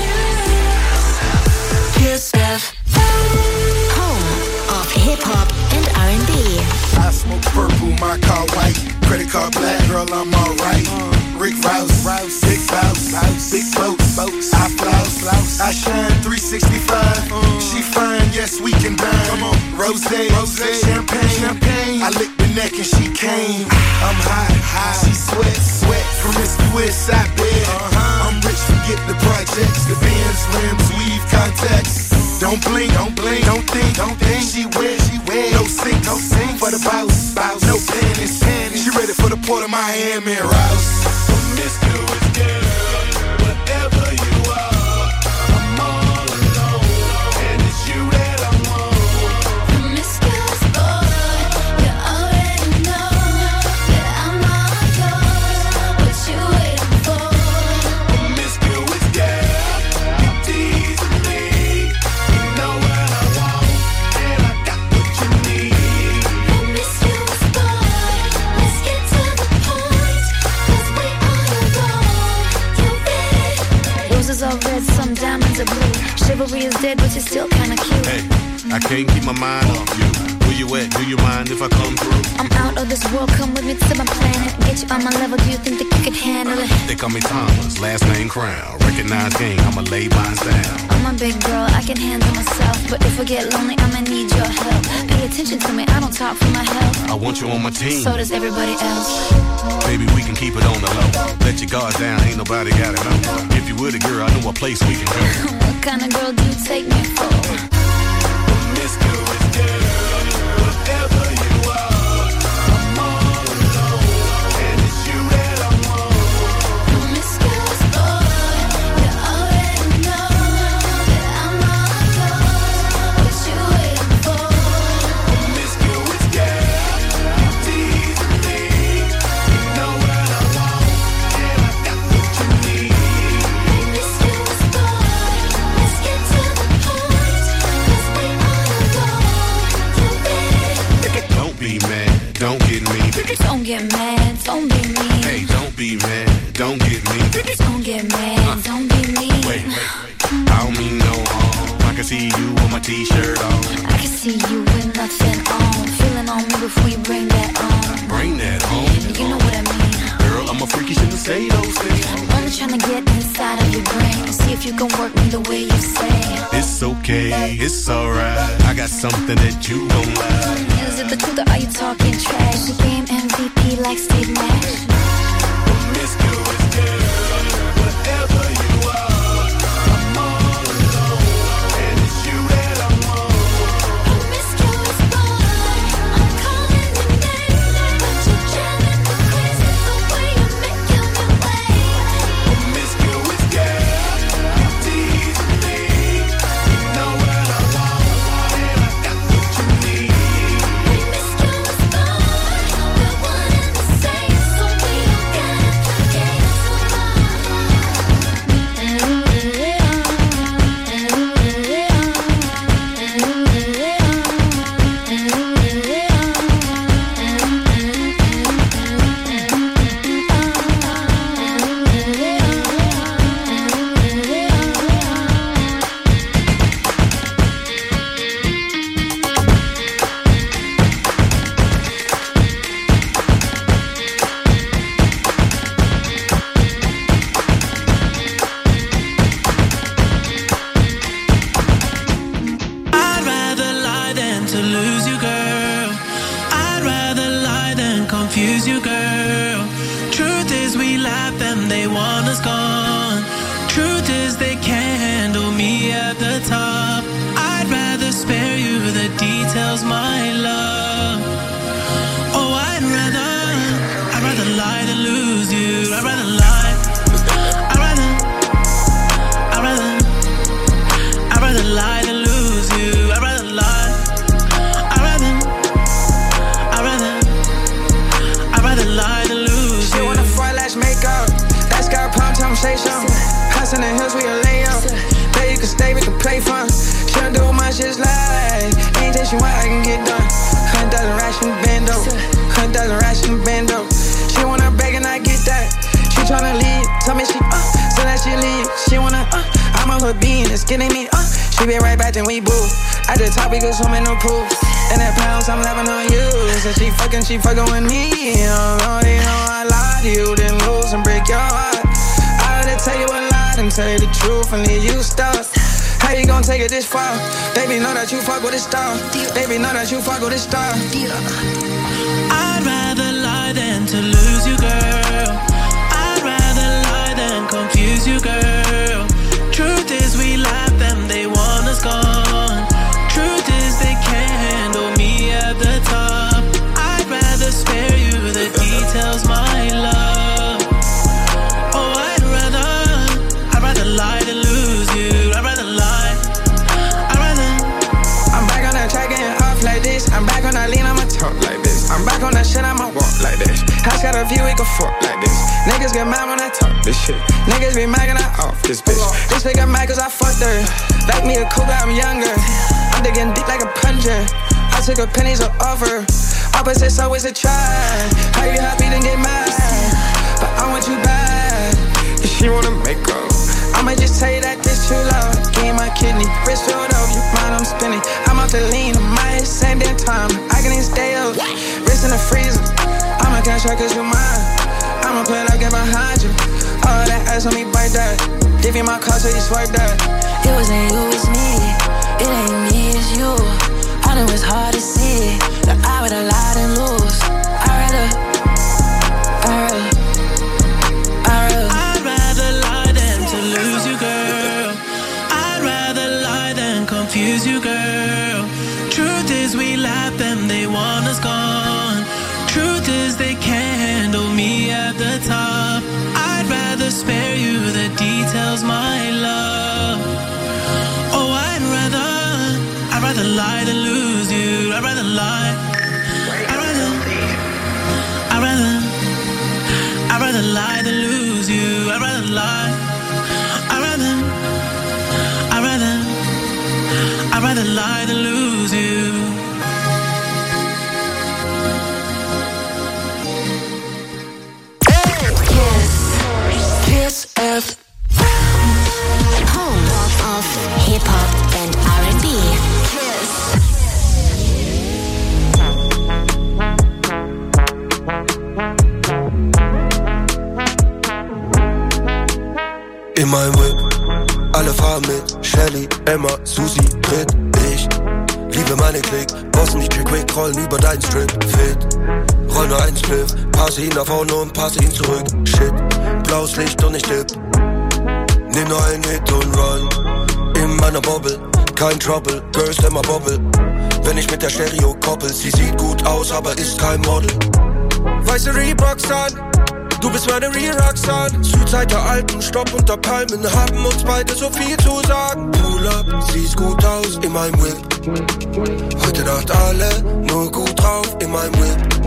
Kiss F M. Home of Hip-Hop and R and B. I smoke purple, my car white. Credit card black, girl, I'm alright. Rick Rouse, Rouse, big bounce, big boats, boats. I flouse, I shine three sixty-five. She fine, yes, we can dine. Come on, rose, rose, champagne, champagne. I lick the neck and she came. I'm hot, hot. She sweat, sweat. Promiscuous, I bet. Uh-huh. I'm rich, forget the projects, the Benz, rims, weave, contacts. Don't blink, don't blink, don't think, don't think. She wet, she wet. No sink, no sink for the bounce, bounce. No panties, panties. She ready for the Port of Miami Rouse. Promiscuous girl, whatever you are, I'm all alone, and it's you that I want. Promiscuous boy, you already know that I'm all yours. What you waiting for? Promiscuous girl, you teasing me. You know what I want, and I got what you need. Promiscuous boy, let's get to the point, 'cause we all alone. You ready? Roses are red, some diamonds are blue. Chivalry is dead, but you're still kinda cute. Hey, I can't keep my mind off you. Where you at? Do you mind if I come through? I'm out of this world, come with me to my planet. Get you on my level, do you think that you could handle it? They call me Thomas, last name Crown. Recognize game, I'ma lay mine down. I'm a big girl, I can handle myself. But if I get lonely, I'ma need your help. Pay attention to me, I don't talk for my health. I want you on my team. So does everybody else. Baby, we can keep it on the low. Let your guard down, ain't nobody got it on. If you were the girl, I know a place we can go. What kind of girl do you take me for? Promiscuous girl, whatever you are, I'm all alone, and it's you that I want. Promiscuous boy, you already know that I'm all yours. What you waiting for? Promiscuous girl, you teasing me. You know what I want, and I got what you need. Promiscuous boy, let's get to the point, 'cause we all alone. You ready? Don't be mad, don't get me. Don't get mad, don't be mean. Hey, don't be mad, don't get me. Don't get mad, don't be mean. Wait, wait, wait. I don't mean no harm. I can see you with my t-shirt on. I can see you with nothing on. Feeling on me before you bring that on. Bring that home. You know what I mean. Girl, I'm a freaky, shouldn't say those things. Only trying to get inside of your brain. See if you can work me the way you say. It's okay, it's alright. I got something that you don't like. Is it the truth or are you talking trash? The game M V P like Steve Nash. Promiscuous girl, whatever you are, I'm all alone, and it's you that I want. Promiscuous boy, I'm calling your name, but you're driving me crazy the way you're making me wait. Promiscuous girl, you teasing me. You know what I want, and I got what you need. Promiscuous boy, we're one and the same, so we don't gotta play games I'd rather lie than to lose you, girl. I'd rather lie than confuse you, girl. Truth is we laugh and they want us gone. Truth is they can't handle me at the top. I'd rather spare you the details, my love. Oh, I'd rather, I'd rather lie than lose you. I'd rather lie. I'd rather, I'd rather, I'd rather lie than lose you. I'd rather lie. I'd rather, I'd rather, I'd rather lie than lose you. She wanna fry lash makeup. That's got prime time, say something. House in the hills, we a lay up. Baby, tryna leave. Tell me she, uh, so that she leave. She wanna, uh, I'm on her being, it's getting me, uh. She been right back, then we boo. At the top, we could swim in no pool. And that pounds, I'm laughing on you. So she fucking, she fucking with me. I already know I lied to you, then lose and break your heart. I had to tell you a lie and tell you the truth and leave you stuck. How you gon' take it this far? Baby, know that you fuck with a star. Baby, know that you fuck with a star. I'd rather lie than to lose you, girl. I'd rather lie than confuse you, girl. Truth is we left them, they want us gone. Truth is they can't handle me at the top. I'd rather spare you the details, my love. Oh, I'd rather, I'd rather lie than lose you. I'd rather lie, I'd rather. I'm back on that track getting off like this. I'm back on that lean, I'ma talk like this. I'm back on that shit, I'ma walk like this. House got a view, we can fuck like this. Niggas get mad when I talk this shit. Niggas be mad when I off this bitch. This nigga mad cause I fucked her. Like me a cougar, I'm younger. I'm digging deep like a plunger. I took a penny to offer. Opposites always a try. How you happy then get mad? But I want you bad. If she wanna make up, I'ma just tell you that this too loud. Give my kidney, wrist rolled off, you mind I'm spinning. I'm off the lean, my head same damn time. I can even stay up, wrist in the freezer. I'ma cash out cause you mine. I'ma play like get behind you. All that ass on me, bite that. Give you my card so you swipe that. It wasn't you, it's me. It ain't me, it's you. I know it's hard to see that I would've lied and lose. I'd rather, I'd rather, I'd rather. I'd rather lie than to lose you, girl. I'd rather lie than confuse you, girl. Truth is we left them, they want us gone. Truth is they can't handle me at the top. I'd rather spare you the details, my love. Oh, I'd rather, I'd rather lie than lose you. I'd rather lie. I'd rather, I'd rather, I'd rather lie than lose you. I'd rather lie. I'd rather, I'd rather, I'd rather lie than lose you. Kiss F Home of Hip-Hop and R and B. In meinem Whip, alle fahren mit Shelly, Emma, Susi, Brit, ich liebe meine Klick, bossen die Trick quick, rollen über deinen Strip, fit, roll nur einen Spliff, passe ihn nach vorne und passe ihn zurück, shit, blaues Licht und ich tipp, nimm nur einen Hit und run, in meiner Bobble, kein Trouble, Girls immer Bobble, wenn ich mit der Stereo koppel, sie sieht gut aus, aber ist kein Model, weiße Reeboks an, du bist meine Real Roxanne. Südzeit der Alpen, Stopp unter Palmen, haben uns beide so viel zu sagen. Pull up, siehst gut aus in meinem Whip. Heute Nacht alle nur gut drauf in meinem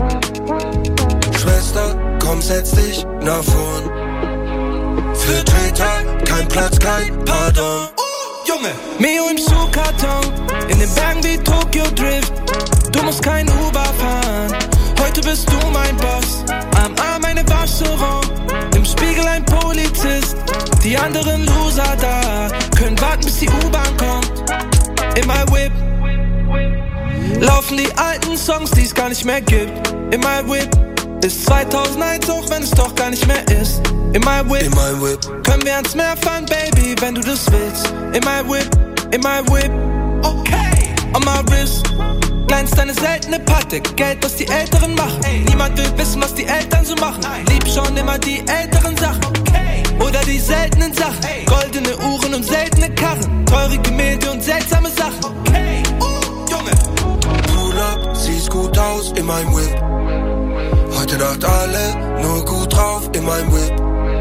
Whip. Schwester, komm, setz dich nach vorn. Für Treter, kein Platz, kein Pardon. Junge, Mio im Schuhkarton, in den Bergen wie Tokyo Drift. Du musst kein Uber fahren, heute bist du mein Boss. Am Arm eine Waschserum, im Spiegel ein Polizist. Die anderen Loser da, können warten bis die U-Bahn kommt. In my Whip laufen die alten Songs, die es gar nicht mehr gibt. In my Whip ist zweitausendeins, auch wenn es doch gar nicht mehr ist. In my Whip, in my Whip können wir ans Meer fahren, Baby, wenn du das willst. In my Whip, in my Whip, okay. On my wrist, glänzt eine seltene Patte, Geld, was die Älteren machen. Ey. Niemand will wissen, was die Eltern so machen. Nein. Lieb schon immer die älteren Sachen, okay. Oder die seltenen Sachen, ey. Goldene Uhren und seltene Karren, teure Gemälde und seltsame Sachen, okay. uh, Junge, pull up, siehst gut aus in meinem Whip. Heute Nacht alle nur gut drauf in meinem Whip.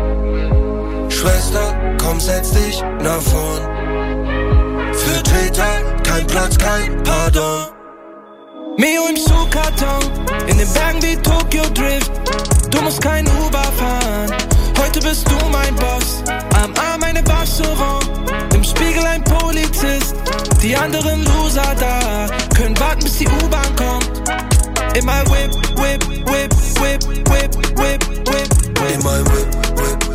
Schwester, komm, setz dich nach vorn. Für Täter, kein Platz, kein Pardon. Mio im Schuhkarton, in den Bergen wie Tokyo Drift. Du musst kein Uber fahren, heute bist du mein Boss. Am Arm eine Waschserum, im Spiegel ein Polizist. Die anderen Loser da, können warten bis die U-Bahn kommt. In my whip, whip, whip, whip, whip, whip, whip, whip. In my whip, whip,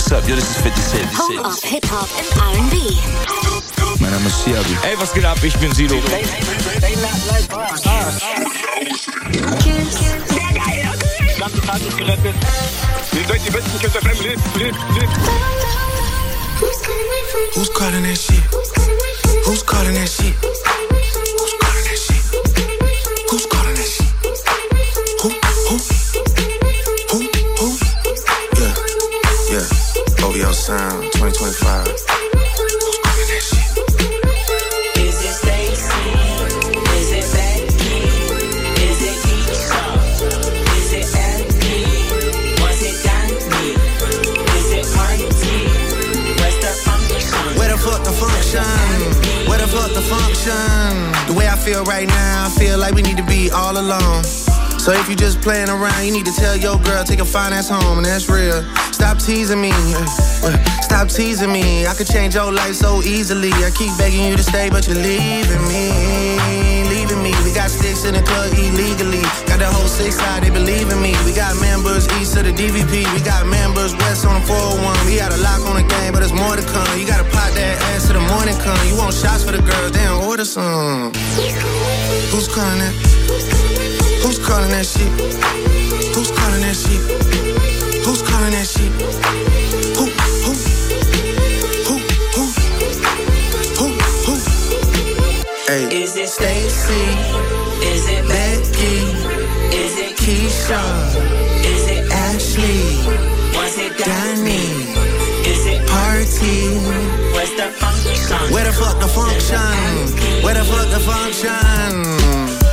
what's up? Yo, this is fifty Cent. Home of Hip-Hop and R and B. Mein Name ist Siabi. Ey, was geht ab? Ich bin Sido. Ganze Tag ist gerettet. Ihr seid die besten Kids F M. Lebt, lebt, lebt. Who's calling that shit? Who's calling that shit? Who's calling that shit? Who's calling that shit? Who, who, who, who? Yeah, yeah. O V L Sound twenty twenty-five. Who's calling that shit? Is it Stacy? Is it Becky? Is it Keisha? Is it Andy? Was it Danny? Is it Marty? Where's the function? Where the fuck the function? Where the fuck the function? The way I feel right now, I feel like we need to be all alone. So if you just playing around, you need to tell your girl, take a fine ass home, and that's real. Stop teasing me, stop teasing me. I could change your life so easily. I keep begging you to stay, but you're leaving me, leaving me. We got sticks in the club illegally. Got the whole six side, they believe in me. We got members east of the D V P. We got members west on the four oh one. We got a lock on the game, but there's more to come. You gotta pop that ass till the morning come. You want shots for the girls, damn, order some. Who's calling that? Who's calling that shit? Who's calling that shit? Who's calling that shit? Who, who, who, who, who, who? Hey. Is it Stacy? Is it Becky? Is it Keisha? Is it Ashley? Was it Danny? Is it Party? Where's the function? Where the fuck the function? Where the fuck the function?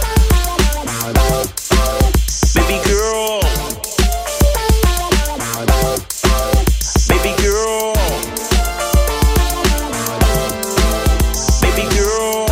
Baby girl, baby girl, baby girl,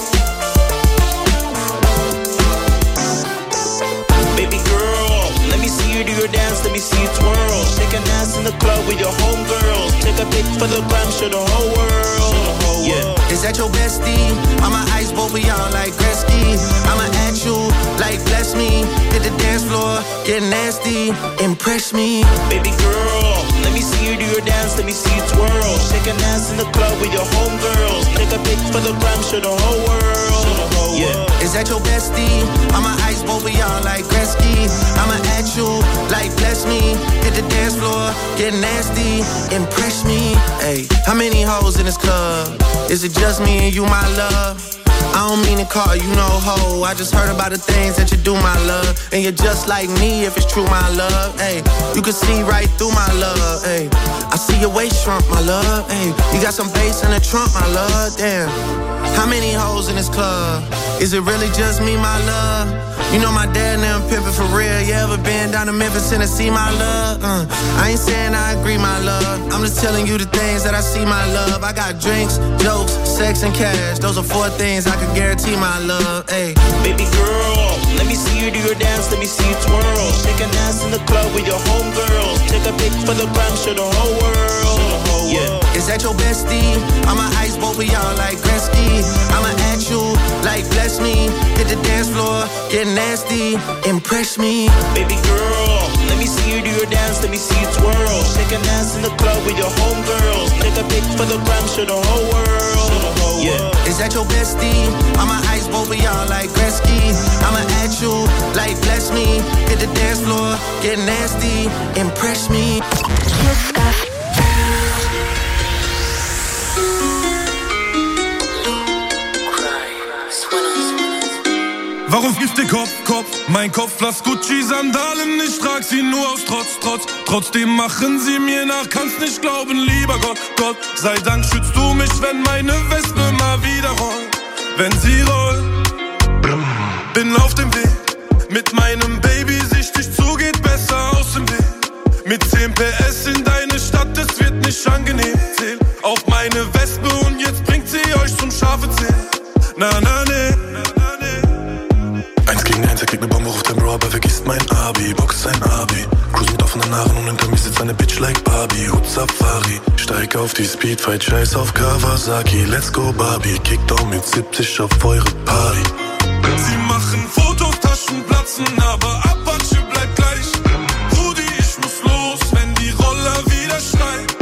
baby girl. Let me see you do your dance, let me see you twirl. Shake an ass in the club with your homegirls. Take a pic for the gram, show the whole world. Yeah. Is that your bestie? I'ma ice both of y'all like Gretzky. I'ma at you like bless me. Hit the dance floor, get nasty, impress me. Baby girl, let me see you do your dance, let me see you twirl. Shake an ass in the club with your homegirls. Take a pic for the gram, show the whole world. Yeah. Is that your bestie? I'ma ice both of y'all like Gretzky. I'ma at you like bless me. Hit the dance floor, get nasty, impress me. Hey, how many hoes in this club? Is it just me and you, my love? I don't mean to call you no hoe. I just heard about the things that you do, my love. And you're just like me if it's true, my love. Hey, you can see right through my love. Hey, I see your waist shrunk, my love. Hey, you got some bass in the trunk, my love. Damn, how many hoes in this club? Is it really just me, my love? You know my dad now I'm pimpin' for real. You ever been down to Memphis, Tennessee, my love? Uh, I ain't saying I agree, my love. I'm just telling you the things that I see, my love. I got drinks, jokes, sex, and cash. Those are four things I can guarantee, my love. Hey, baby girl, let me see you do your dance, let me see you twirl. Shake an ass in the club with your homegirls. Take a pic for the gram, show the whole world. Yeah. Is that your bestie? I'ma ice both of y'all like Gretzky. I'ma at you like bless me. Hit the dance floor, get nasty, impress me. Baby girl, let me see you do your dance, let me see you twirl. Shake an ass in the club with your homegirls. Take a pic for the gram, show the whole world. Yeah. Is that your bestie? I'ma ice both of y'all like Gretzky. I'ma at you like bless me. Hit the dance floor, get nasty, impress me. Warum fließt der Kopf, Kopf? Mein Kopf, lass Gucci-Sandalen, ich trag sie nur aus Trotz, Trotz. Trotzdem machen sie mir nach, kannst nicht glauben, lieber Gott, Gott. Sei Dank schützt du mich, wenn meine Wespe mal wieder rollt. Wenn sie rollt, bin auf dem Weg. Mit meinem Baby, sicht dich zu, geht besser aus dem Weg. Mit zehn P S in deine Stadt, es wird nicht angenehm. Zähl auf meine Wespe und jetzt bringt sie euch zum scharfe Zähl. Na, na, ne. Eins gegen eins, er kriegt ne Bombe, ruft ein Bro, aber vergisst mein Abi. Box sein Abi, cruise mit offenen Haaren und hinter mir sitzt eine Bitch like Barbie. Hut Safari, steig auf die Speedfight, scheiß auf Kawasaki. Let's go Barbie, Kickdown mit siebzig auf eure Party. Sie machen Fotos, Taschen platzen, aber Apache bleibt gleich. Rudi, ich muss los, wenn die Roller wieder schreien.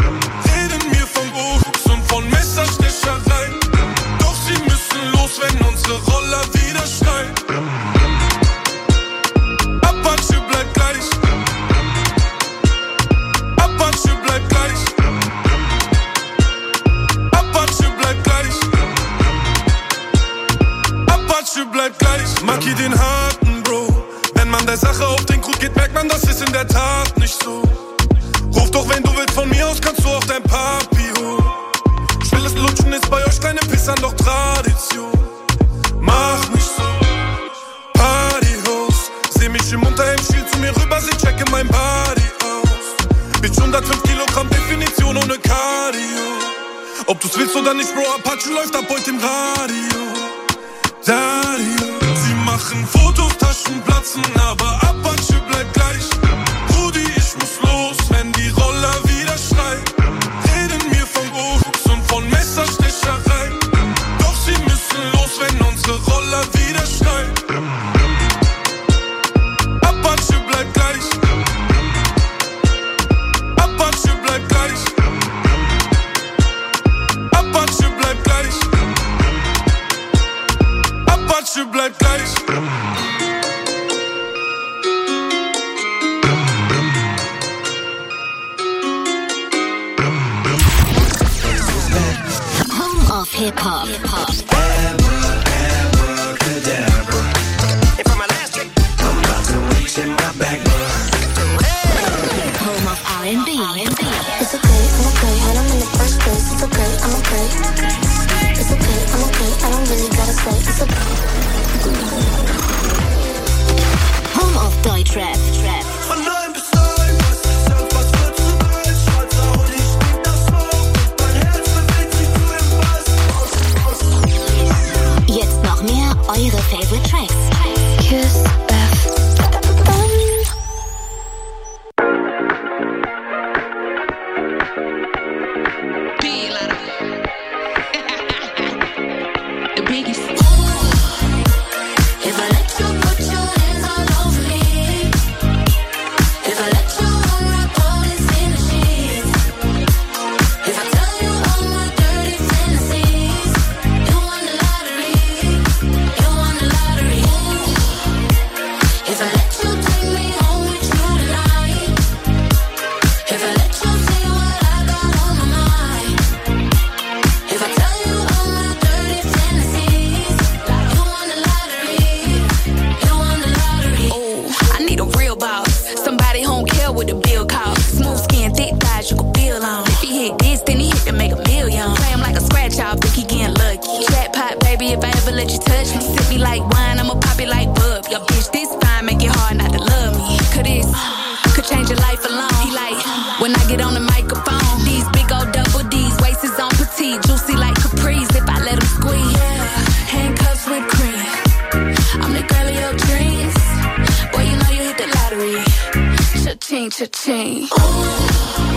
ohne Cardio. Ob du's willst oder nicht, Bro, Apache läuft ab heute im Radio. Dario, sie machen Fotos, Taschen platzen, aber Apache bleibt gleich. Rudi, ich muss los, wenn die Roller wieder schreien. Reden mir von Botox und von Messerstecherei. Doch sie müssen los, wenn unsere Roller wieder schreien. Apache bleibt gleich. Apache bleibt gleich. Apache bleibt gleich. Apache bleibt gleich. Home of Hip Hop. Hip -Hop. Home of R and B. It's okay, I'm okay, and I'm in the first place. It's okay, I'm okay. It's okay, I'm okay, I don't really gotta say it's okay. Home of Deutschrap. Rap. Von neun bis neun, was ist und was wird zu weit? Schwarzer Hoodie spielt das Smoke, mein Herz bewegt sich zu dem Bass. Jetzt noch mehr eure Favorite Tracks. Kiss F M. The biggest. If I let you put your hands all over me, if I let you unwrap all this in the sheets, if I tell you all my dirty fantasies, you won the lottery, you won the lottery. If I let you take me home with you tonight, if I let you see what I got on my mind, if I tell you all my dirty fantasies, you won the lottery, you won the lottery. Oh, I need a real boss, somebody who don't care what the bill costs. Smooth skin, thick thighs, you can feel on. If he hit this, then he hit to make a million. Play him like a scratch off, think he getting lucky. Jackpot, baby, if I ever let you touch me. Sip me like wine, I'ma pop it like bub. Your bitch this fine, make it hard not to love me. Could this, could change your life alone. He like, when I get on the microphone, these big old double D's, waist is on petite, juicy like Capri's if I let him squeeze. Yeah, handcuffs with cream, I'm the girl of your dreams. Boy, you know you hit the lottery. Cha-ching, cha-ching. Ooh.